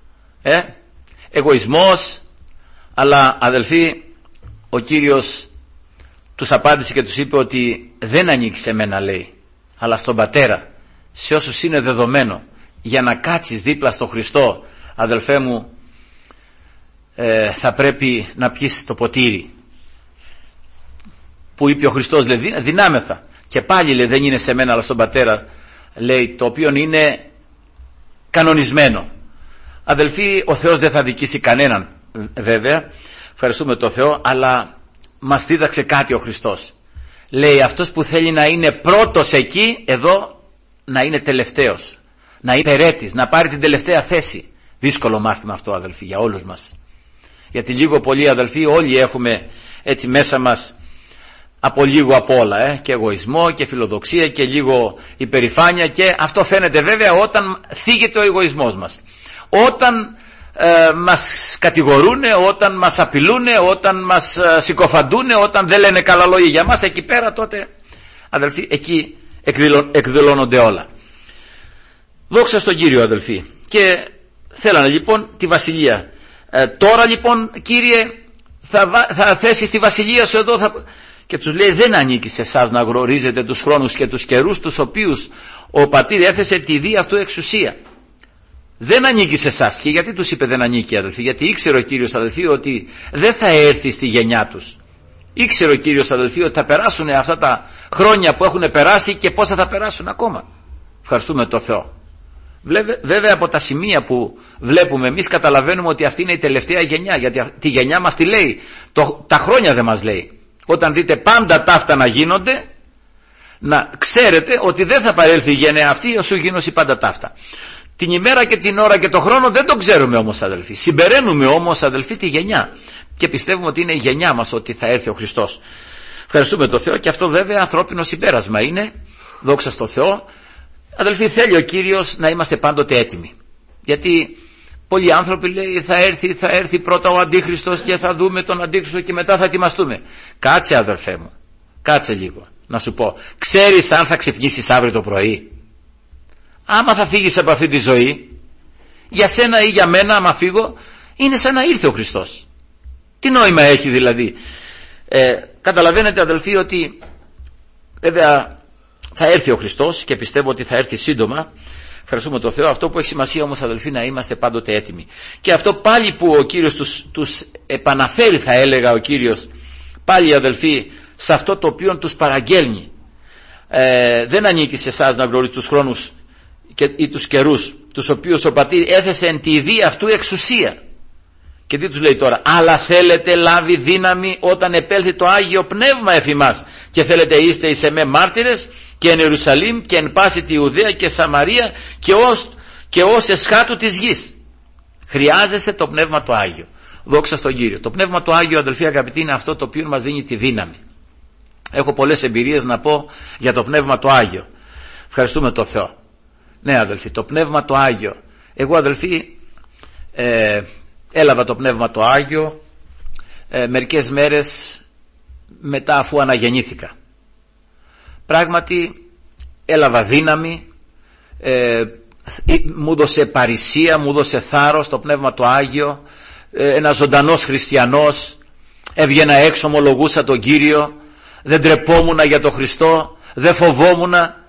εγωισμός. Αλλά αδελφοί, ο Κύριος τους απάντησε και τους είπε ότι δεν ανήκει σε μένα, λέει, αλλά στον Πατέρα, σε όσους είναι δεδομένο. Για να κάτσεις δίπλα στο Χριστό, αδελφέ μου, θα πρέπει να πιεις το ποτήρι που είπε ο Χριστός, λέει, δυνάμεθα. Και πάλι, λέει, δεν είναι σε μένα αλλά στον Πατέρα, λέει, το οποίο είναι κανονισμένο. Αδελφοί, ο Θεός δεν θα δικήσει κανέναν, βέβαια, ευχαριστούμε τον Θεό, αλλά μας δίδαξε κάτι ο Χριστός. Λέει, αυτός που θέλει να είναι πρώτος εκεί, εδώ, να είναι τελευταίος, να είναι περέτης, να πάρει την τελευταία θέση. Δύσκολο μάθημα αυτό, αδελφοί, για όλους μας. Γιατί λίγο πολύ, αδελφοί, όλοι έχουμε έτσι μέσα μας από λίγο απ' όλα, και εγωισμό και φιλοδοξία και λίγο υπερηφάνεια, και αυτό φαίνεται βέβαια όταν θίγεται ο εγωισμός μας. Όταν μας κατηγορούν, όταν μας απειλούν, όταν μας συκοφαντούν, όταν δεν λένε καλά λόγια για μας, εκεί πέρα τότε, αδελφοί, εκεί εκδηλώνονται όλα. Δόξα στον Κύριο, αδελφοί. Και θέλανε λοιπόν τη βασιλεία. Τώρα λοιπόν, Κύριε, θα θέσεις τη βασιλεία σου εδώ, και τους λέει, δεν ανήκει σε εσάς να γνωρίζετε τους χρόνους και τους καιρούς τους οποίους ο Πατήρ έθεσε τη δία αυτού εξουσία. Δεν ανήκει σε εσάς. Και γιατί τους είπε δεν ανήκει, αδελφοί? Γιατί ήξερε ο Κύριος, αδελφοί, ότι δεν θα έρθει στη γενιά τους. Ήξερε ο Κύριος, αδελφοί, ότι θα περάσουν αυτά τα χρόνια που έχουν περάσει και πόσα θα περάσουν ακόμα. Ευχαριστούμε τον Θεό. Βέβαια από τα σημεία που βλέπουμε εμείς καταλαβαίνουμε ότι αυτή είναι η τελευταία γενιά, γιατί τη γενιά μας τη λέει, τα χρόνια δεν μας λέει. Όταν δείτε πάντα ταύτα να γίνονται, να ξέρετε ότι δεν θα παρέλθει η γενιά αυτή όσο γίνωση πάντα ταύτα. Την ημέρα και την ώρα και το χρόνο δεν τον ξέρουμε όμως, αδελφοί. Συμπεραίνουμε όμως, αδελφοί, τη γενιά και πιστεύουμε ότι είναι η γενιά μας ότι θα έρθει ο Χριστός. Ευχαριστούμε τον Θεό, και αυτό βέβαια ανθρώπινο συμπέρασμα είναι, δόξα στον Θεό. Αδελφοί, θέλει ο Κύριος να είμαστε πάντοτε έτοιμοι, γιατί πολλοί άνθρωποι λέει θα έρθει πρώτα ο Αντίχριστος και θα δούμε τον Αντίχριστο και μετά θα ετοιμαστούμε. Κάτσε, αδελφέ μου, κάτσε λίγο να σου πω. Ξέρεις αν θα ξυπνήσεις αύριο το πρωί? Άμα θα φύγεις από αυτή τη ζωή, για σένα ή για μένα, άμα φύγω, είναι σαν να ήρθε ο Χριστός. Τι νόημα έχει δηλαδή? Καταλαβαίνετε, αδελφοί, ότι βέβαια θα έρθει ο Χριστός και πιστεύω ότι θα έρθει σύντομα. Ευχαριστούμε τον Θεό. Αυτό που έχει σημασία όμως, αδελφοί, να είμαστε πάντοτε έτοιμοι. Και αυτό πάλι που ο Κύριος τους επαναφέρει, θα έλεγα ο Κύριος, πάλι, αδελφοί, σε αυτό το οποίο τους παραγγέλνει. Δεν ανήκει σε εσάς να γνωρίζει τους χρόνους ή τους καιρούς τους οποίους ο Πατήρ έθεσε εν τη ιδία αυτού εξουσία. Και τι τους λέει τώρα? Αλλά θέλετε λάβει δύναμη όταν επέλθει το Άγιο Πνεύμα εφ' ημάς, και θέλετε είστε εις εμέ μάρτυρες και εν Ιερουσαλήμ και εν πάση τη Ιουδαία και Σαμαρία και ως εσχάτου της γης. Χρειάζεστε το Πνεύμα το Άγιο. Δόξα στον Κύριο. Το Πνεύμα το Άγιο, αδελφοί αγαπητοί, είναι αυτό το οποίο μας δίνει τη δύναμη. Έχω πολλές εμπειρίες να πω για το Πνεύμα το Άγιο. Ευχαριστούμε τον Θεό. Ναι, αδελφοί, το Πνεύμα το Άγιο. Εγώ, αδελφοί, έλαβα το Πνεύμα το Άγιο μερικές μέρες μετά αφού αναγεννήθηκα. Πράγματι έλαβα δύναμη, μου δώσε παρησία, μου δώσε θάρρος το Πνεύμα το Άγιο, ένας ζωντανός χριστιανός, έβγαινα έξω, ομολογούσα τον Κύριο, δεν τρεπόμουνα για τον Χριστό, δεν φοβόμουνα.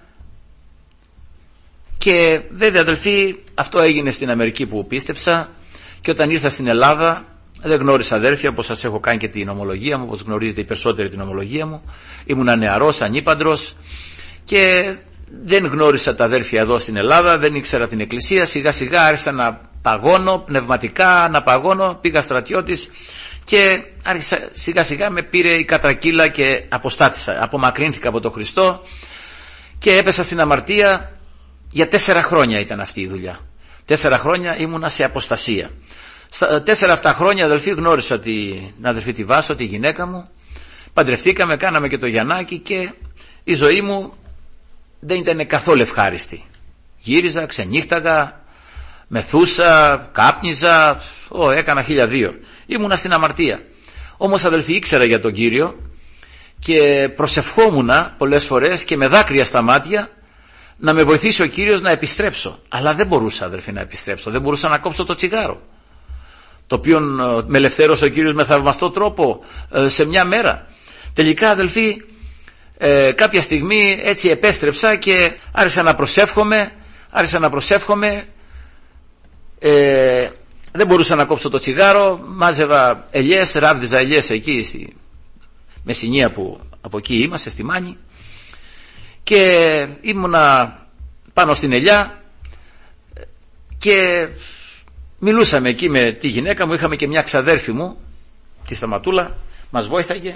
Και βέβαια, αδελφοί, αυτό έγινε στην Αμερική που πίστεψα, και όταν ήρθα στην Ελλάδα δεν γνώρισα αδέρφια, όπως σας έχω κάνει και την ομολογία μου, όπως γνωρίζετε οι περισσότεροι την ομολογία μου. Ήμουνα νεαρός, ανήπαντρος, και δεν γνώρισα τα αδέρφια εδώ στην Ελλάδα, δεν ήξερα την Εκκλησία. Σιγά σιγά άρχισα να παγώνω πνευματικά, να παγώνω, πήγα στρατιώτης και άρχισα, σιγά σιγά με πήρε η κατρακύλα και αποστάτησα, απομακρύνθηκα από τον Χριστό και έπεσα στην αμαρτία. Για 4 χρόνια ήταν αυτή η δουλειά. 4 χρόνια ήμουνα σε αποστασία. Στα 4 αυτά χρόνια, αδελφοί, γνώρισα την αδελφή τη Βάσο, τη γυναίκα μου, παντρευτήκαμε, κάναμε και το Γιαννάκι, και η ζωή μου δεν ήταν καθόλου ευχάριστη. Γύριζα, ξενύχταγα, μεθούσα, κάπνιζα, έκανα 1002. Ήμουνα στην αμαρτία. Όμως, αδελφοί, ήξερα για τον Κύριο και προσευχόμουνα πολλές φορές και με δάκρυα στα μάτια να με βοηθήσει ο Κύριος να επιστρέψω. Αλλά δεν μπορούσα, αδελφοί, να επιστρέψω. Δεν μπορούσα να κόψω το τσιγάρο, το οποίο με ελευθέρωσε ο Κύριος με θαυμαστό τρόπο σε μια μέρα. Τελικά, αδελφοί, κάποια στιγμή έτσι επέστρεψα και άρχισα να προσεύχομαι. Δεν μπορούσα να κόψω το τσιγάρο. Μάζευα ελιές, ράβδιζα ελιές εκεί στη Μεσσηνία, που από εκεί είμαστε, στη Μάνη, και ήμουνα πάνω στην ελιά και μιλούσαμε εκεί με τη γυναίκα μου. Είχαμε και μια ξαδέρφη μου, τη Σταματούλα, μας βόηθαγε,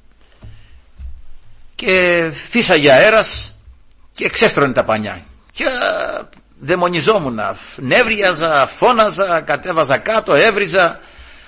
και φύσαγε αέρας και ξέστρωνε τα πανιά και δαιμονιζόμουν, νεύριαζα, φώναζα, κατέβαζα κάτω, έβριζα,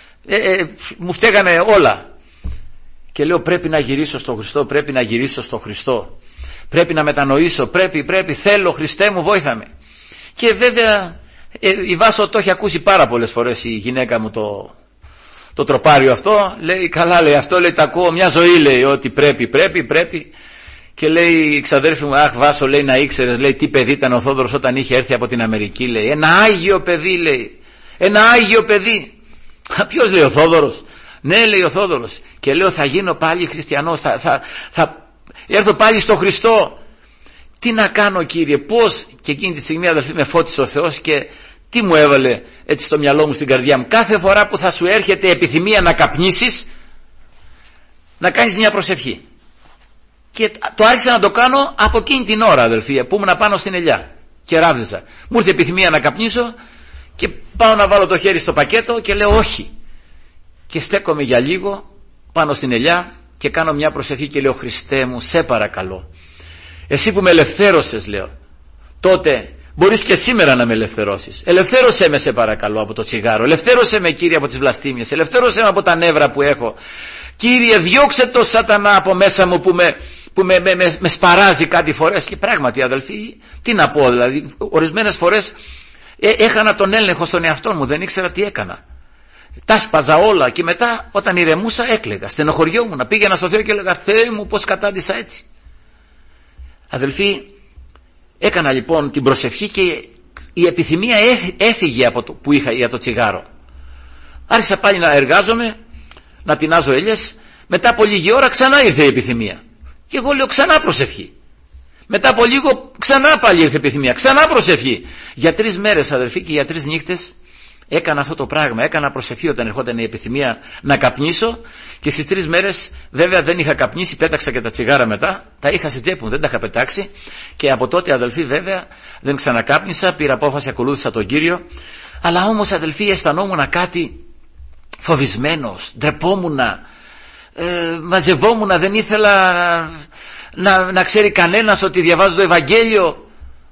μου φταίγανε όλα. Και λέω, πρέπει να γυρίσω στο Χριστό, πρέπει να γυρίσω στο Χριστό, πρέπει να μετανοήσω, πρέπει, θέλω, Χριστέ μου, βόηθα με. Και βέβαια η Βάσο το έχει ακούσει πάρα πολλές φορές, η γυναίκα μου, το τροπάριο αυτό. Λέει, καλά, λέει, αυτό, λέει, τα ακούω μια ζωή, λέει, ότι πρέπει. Και λέει η ξαδέρφη μου, αχ Βάσο, λέει, να ήξερες, λέει, τι παιδί ήταν ο Θόδωρος όταν είχε έρθει από την Αμερική, λέει, ένα άγιο παιδί, λέει, ένα άγιο παιδί. Ποιος, λέει, ο Θόδωρος? Ναι, λέει, ο Θόδωρος. Και λέω, θα γίνω πάλι χριστιανός, θα έρθω πάλι στο Χριστό. Τι να κάνω, Κύριε, πώς? Και εκείνη τη στιγμή, αδελφοί, με φώτισε ο Θεός και τι μου έβαλε έτσι στο μυαλό μου, στην καρδιά μου? Κάθε φορά που θα σου έρχεται επιθυμία να καπνίσεις, να κάνεις μια προσευχή. Και το άρχισα να το κάνω από εκείνη την ώρα, αδελφοί, που ήμουν πάνω στην ελιά και ράβδιζα. Μου ήρθε επιθυμία να καπνίσω και πάω να βάλω το χέρι στο πακέτο και λέω όχι. Και στέκομαι για λίγο πάνω στην ελιά και κάνω μια προσευχή και λέω, Χριστέ μου, σε παρακαλώ, εσύ που με ελευθέρωσες, λέω, τότε μπορείς και σήμερα να με ελευθερώσεις. Ελευθέρωσέ με, σε παρακαλώ, από το τσιγάρο. Ελευθέρωσέ με, Κύριε, από τις βλαστήμιες. Ελευθέρωσέ με από τα νεύρα που έχω. Κύριε, διώξε το σατανά από μέσα μου που με σπαράζει κάτι φορές. Και πράγματι, αδελφοί, τι να πω, δηλαδή, ορισμένες φορές έχανα τον έλεγχο στον εαυτό μου, δεν ήξερα τι έκανα. Τα σπαζα όλα και μετά, όταν ηρεμούσα, έκλαιγα, στενοχωριόμουν, πήγαινα στο Θεό και έλεγα, Θεέ μου, πώς κατάντησα έτσι? Αδελφοί, έκανα λοιπόν την προσευχή και η επιθυμία έφυγε από το που είχα για το τσιγάρο. Άρχισα πάλι να εργάζομαι, να τεινάζω ελιές. Μετά από λίγη ώρα ξανά ήρθε η επιθυμία και εγώ λέω, ξανά προσευχή. Μετά από λίγο ξανά πάλι ήρθε η επιθυμία, ξανά προσευχή. Για 3 μέρες, αδελφοί, και για 3 νύχτες έκανα αυτό το πράγμα. Έκανα προσευχή όταν ερχόταν η επιθυμία να καπνίσω, και στις 3 μέρες βέβαια δεν είχα καπνίσει. Πέταξα και τα τσιγάρα μετά, τα είχα στην τσέπη μου, δεν τα είχα πετάξει, και από τότε, αδελφοί, βέβαια δεν ξανακάπνισα. Πήρα απόφαση, ακολούθησα τον Κύριο. Αλλά όμως, αδελφοί, αισθανόμουν κάτι φοβισμένος, ντρεπόμουν, μαζευόμουν, δεν ήθελα να ξέρει κανένας ότι διαβάζω το Ευαγγέλιο.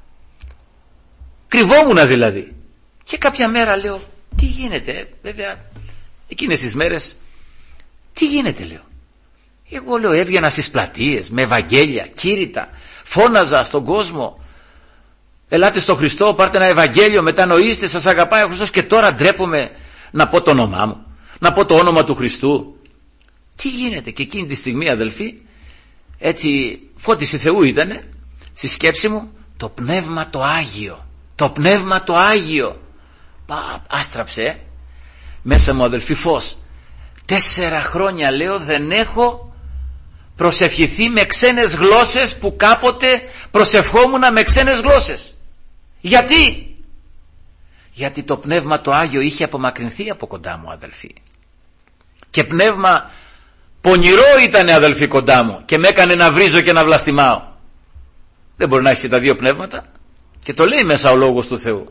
Κρυβόμουν δηλαδή. Και κάποια μέρα λέω, τι γίνεται? Βέβαια εκείνες τις μέρες, τι γίνεται, λέω? Εγώ, λέω, έβγαινα στις πλατείες με Ευαγγέλια, κήρυτα, φώναζα στον κόσμο, ελάτε στο Χριστό, πάρτε ένα Ευαγγέλιο, μετανοήστε, σας αγαπάει ο Χριστός, και τώρα ντρέπομαι να πω το όνομά μου, να πω το όνομα του Χριστού. Τι γίνεται? Και εκείνη τη στιγμή, αδελφοί, έτσι φώτιση Θεού ήτανε στη σκέψη μου, το Πνεύμα το Άγιο, το Πνεύμα το Άγιο. Άστραψε μέσα μου, αδελφοί, φως. 4 χρόνια, λέω, δεν έχω προσευχηθεί με ξένες γλώσσες που κάποτε προσευχόμουν με ξένες γλώσσες. Γιατί? Γιατί το Πνεύμα το Άγιο είχε απομακρυνθεί από κοντά μου, αδελφοί. Και πνεύμα πονηρό ήτανε, αδελφοί, κοντά μου, και με έκανε να βρίζω και να βλαστημάω. Δεν μπορεί να έχει τα 2 πνεύματα. Και το λέει μέσα ο Λόγος του Θεού,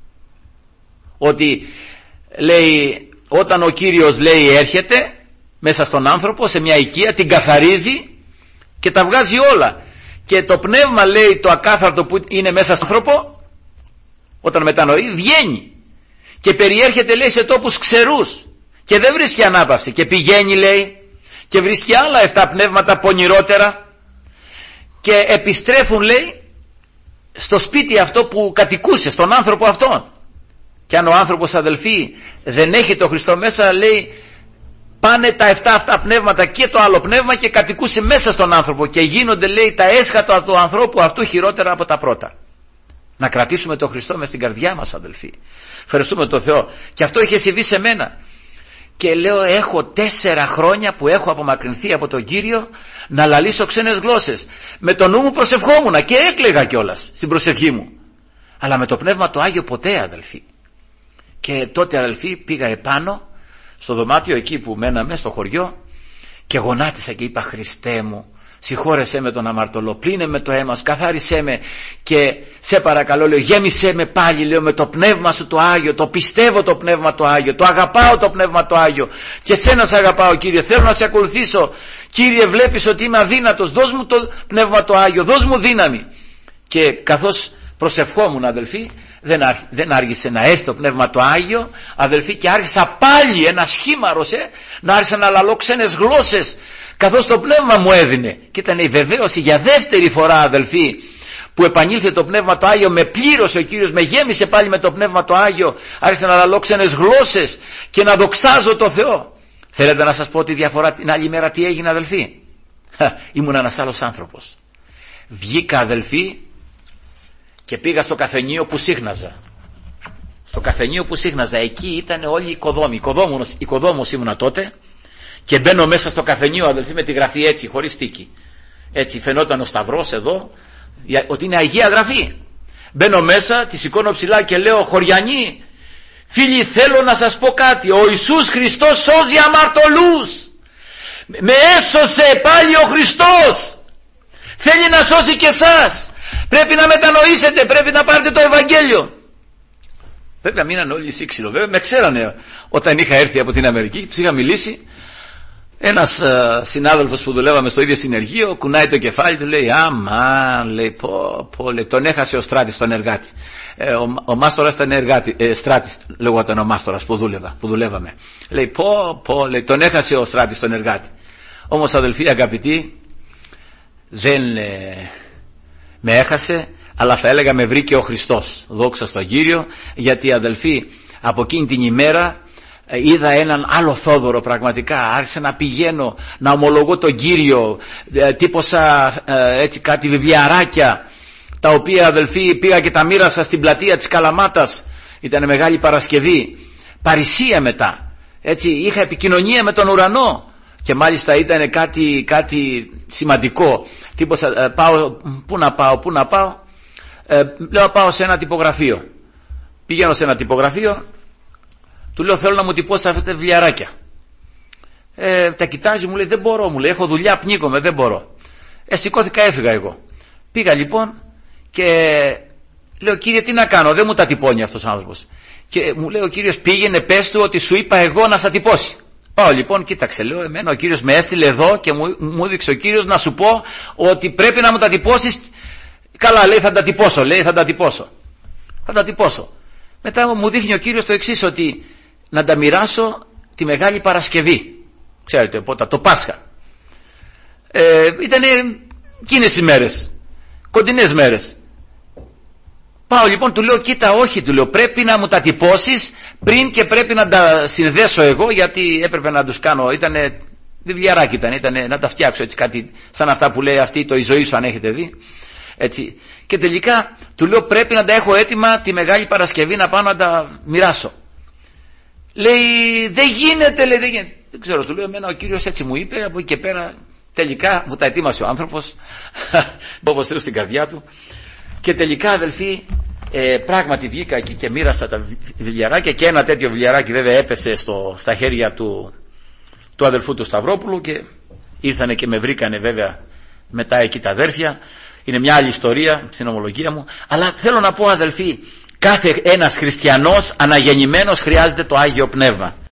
ότι λέει, όταν ο Κύριος, λέει, έρχεται μέσα στον άνθρωπο σε μια οικία, την καθαρίζει και τα βγάζει όλα, και το πνεύμα, λέει, το ακάθαρτο που είναι μέσα στον άνθρωπο, όταν μετανοεί, βγαίνει και περιέρχεται, λέει, σε τόπους ξερούς και δεν βρίσκει ανάπαυση, και πηγαίνει, λέει, και βρίσκει άλλα 7 πνεύματα πονηρότερα και επιστρέφουν, λέει, στο σπίτι αυτό που κατοικούσε, στον άνθρωπο αυτόν. Και αν ο άνθρωπος, αδελφοί, δεν έχει το Χριστό μέσα, λέει, πάνε τα 7 αυτά πνεύματα και το άλλο πνεύμα και κατοικούσε μέσα στον άνθρωπο και γίνονται, λέει, τα έσχατα του ανθρώπου αυτού χειρότερα από τα πρώτα. Να κρατήσουμε τον Χριστό μες στην καρδιά μας, αδελφοί. Ευχαριστούμε τον Θεό. Και αυτό είχε συμβεί σε μένα. Και λέω, έχω 4 χρόνια που έχω απομακρυνθεί από τον Κύριο να λαλήσω ξένες γλώσσες. Με το νου μου προσευχόμουν και έκλαιγα κιόλας στην προσευχή μου. Αλλά με το Πνεύμα το Άγιο ποτέ, αδελφοί. Και τότε, αδελφοί, πήγα επάνω στο δωμάτιο εκεί που μέναμε στο χωριό και γονάτισα και είπα, Χριστέ μου, συγχώρεσέ με τον αμαρτωλό, πλύνε με το αίμα σου, καθάρισέ με και σε παρακαλώ, λέω, γέμισέ με πάλι, λέω, με το Πνεύμα σου το Άγιο, το πιστεύω το Πνεύμα το Άγιο, το αγαπάω το Πνεύμα το Άγιο και σένα σε αγαπάω, Κύριε, θέλω να σε ακολουθήσω, Κύριε, βλέπεις ότι είμαι αδύνατος, δώσ' μου το Πνεύμα το Άγιο, δώσ' μου δύναμη. Και καθώς προσευχόμουν, αδελφοί, δεν άργησε να έρθει το Πνεύμα το Άγιο, αδελφοί, και άρχισα πάλι ένα σχήμαρος, να άρχισα να λαλώ ξένες γλώσσες καθώς το Πνεύμα μου έδινε. Και ήταν η βεβαίωση για δεύτερη φορά, αδελφοί, που επανήλθε το Πνεύμα το Άγιο, με πλήρωσε ο Κύριος, με γέμισε πάλι με το Πνεύμα το Άγιο, άρχισα να λαλώ ξένες γλώσσες και να δοξάζω το Θεό. Θέλετε να σας πω τη διαφορά την άλλη μέρα τι έγινε, αδελφοί? Ήμουν ένας άλλος άνθρωπος. Βγήκα, αδελφοί, και πήγα στο καφενείο που σύχναζα. Στο καφενείο που σύχναζα, εκεί ήταν όλοι οι οικοδόμοι. Οικοδόμος ήμουνα τότε. Και μπαίνω μέσα στο καφενείο, αδελφοί, με τη γραφή έτσι, χωρίς τίκη. Έτσι φαινόταν ο σταυρός εδώ, ότι είναι Αγία Γραφή. Μπαίνω μέσα, τη σηκώνω ψηλά και λέω, χωριανοί, φίλοι, θέλω να σας πω κάτι. Ο Ιησούς Χριστός σώζει αμαρτωλούς. Με έσωσε πάλι ο Χριστός. Θέλει να σώσει και εσάς. Πρέπει να μετανοήσετε, πρέπει να πάρετε το Ευαγγέλιο. Βέβαια μείναν όλοι σύξυλο. Βέβαια με ξέρανε όταν είχα έρθει από την Αμερική, τους είχα μιλήσει. Ένας συνάδελφος που δουλεύαμε στο ίδιο συνεργείο κουνάει το κεφάλι του, λέει, αμάν, λέει, λέει, τον έχασε ο Στράτης τον εργάτη. Ο Μάστορας ήταν Στράτης λεγόταν ο Μάστορας που δουλεύαμε. Λέει, λέει, τον έχασε ο Στράτης τον εργάτη. Όμως, αδελφοί αγαπητοί, δεν με έχασε, αλλά θα έλεγα με βρήκε ο Χριστός. Δόξα στον Κύριο, γιατί, αδελφοί, από εκείνη την ημέρα είδα έναν άλλο Θόδωρο πραγματικά. Άρχισα να πηγαίνω να ομολογώ τον Κύριο, τύπωσα έτσι κάτι βιβλιαράκια, τα οποία, αδελφοί, πήγα και τα μοίρασα στην πλατεία της Καλαμάτας. Ήταν Μεγάλη Παρασκευή, παρησία μετά, έτσι είχα επικοινωνία με τον ουρανό. Και μάλιστα ήταν κάτι σημαντικό. Τύπωσα, πού να πάω, λέω, πάω σε ένα τυπογραφείο. Πηγαίνω σε ένα τυπογραφείο, του λέω, θέλω να μου τυπώσει αυτά τα βιβλιαράκια. Τα κοιτάζει, μου λέει, δεν μπορώ, μου λέει, έχω δουλειά, πνίγομαι, δεν μπορώ. Σηκώθηκα, έφυγα εγώ. Πήγα λοιπόν και λέω, Κύριε, τι να κάνω, δεν μου τα τυπώνει αυτός ο άνθρωπος. Και μου λέει ο Κύριος, πήγαινε, πες του ότι σου είπα εγώ να στα τυπώσει. Πάω λοιπόν, κοίταξε, λέω, εμένα ο Κύριος με έστειλε εδώ και μου έδειξε ο Κύριος να σου πω ότι πρέπει να μου τα τυπώσεις. Καλά, λέει, θα τα τυπώσω, λέει, θα τα τυπώσω. Μετά μου δείχνει ο Κύριος το εξής, ότι να τα μοιράσω τη Μεγάλη Παρασκευή. Ξέρετε πότε, το Πάσχα. Ήτανε εκείνες οι μέρες, κοντινές μέρες. Πάω λοιπόν, του λέω, κοίτα, όχι, του λέω, πρέπει να μου τα τυπώσεις πριν και πρέπει να τα συνδέσω εγώ, γιατί έπρεπε να τους κάνω, ήτανε βιβλιαράκι, ήτανε να τα φτιάξω έτσι, κάτι σαν αυτά που λέει αυτή, το «Η ζωή σου», αν έχετε δει, έτσι. Και τελικά του λέω, πρέπει να τα έχω έτοιμα τη Μεγάλη Παρασκευή να πάω να τα μοιράσω. Λέει, δεν γίνεται, λέει, δεν γίνεται. Δεν ξέρω, του λέω, εμένα ο Κύριος έτσι μου είπε, από εκεί και πέρα τελικά μου τα ετοίμασε ο άνθρωπος, όπως θέλω στην καρδιά του. Και τελικά, αδελφοί, πράγματι βγήκα εκεί και μοίρασα τα βιβλιαράκια, και ένα τέτοιο βιβλιαράκι βέβαια έπεσε στα χέρια του αδελφού του Σταυρόπουλου, και ήρθανε και με βρήκανε βέβαια μετά εκεί τα αδέρφια. Είναι μια άλλη ιστορία στην ομολογία μου, αλλά θέλω να πω, αδελφοί, κάθε ένας χριστιανός αναγεννημένος χρειάζεται το Άγιο Πνεύμα.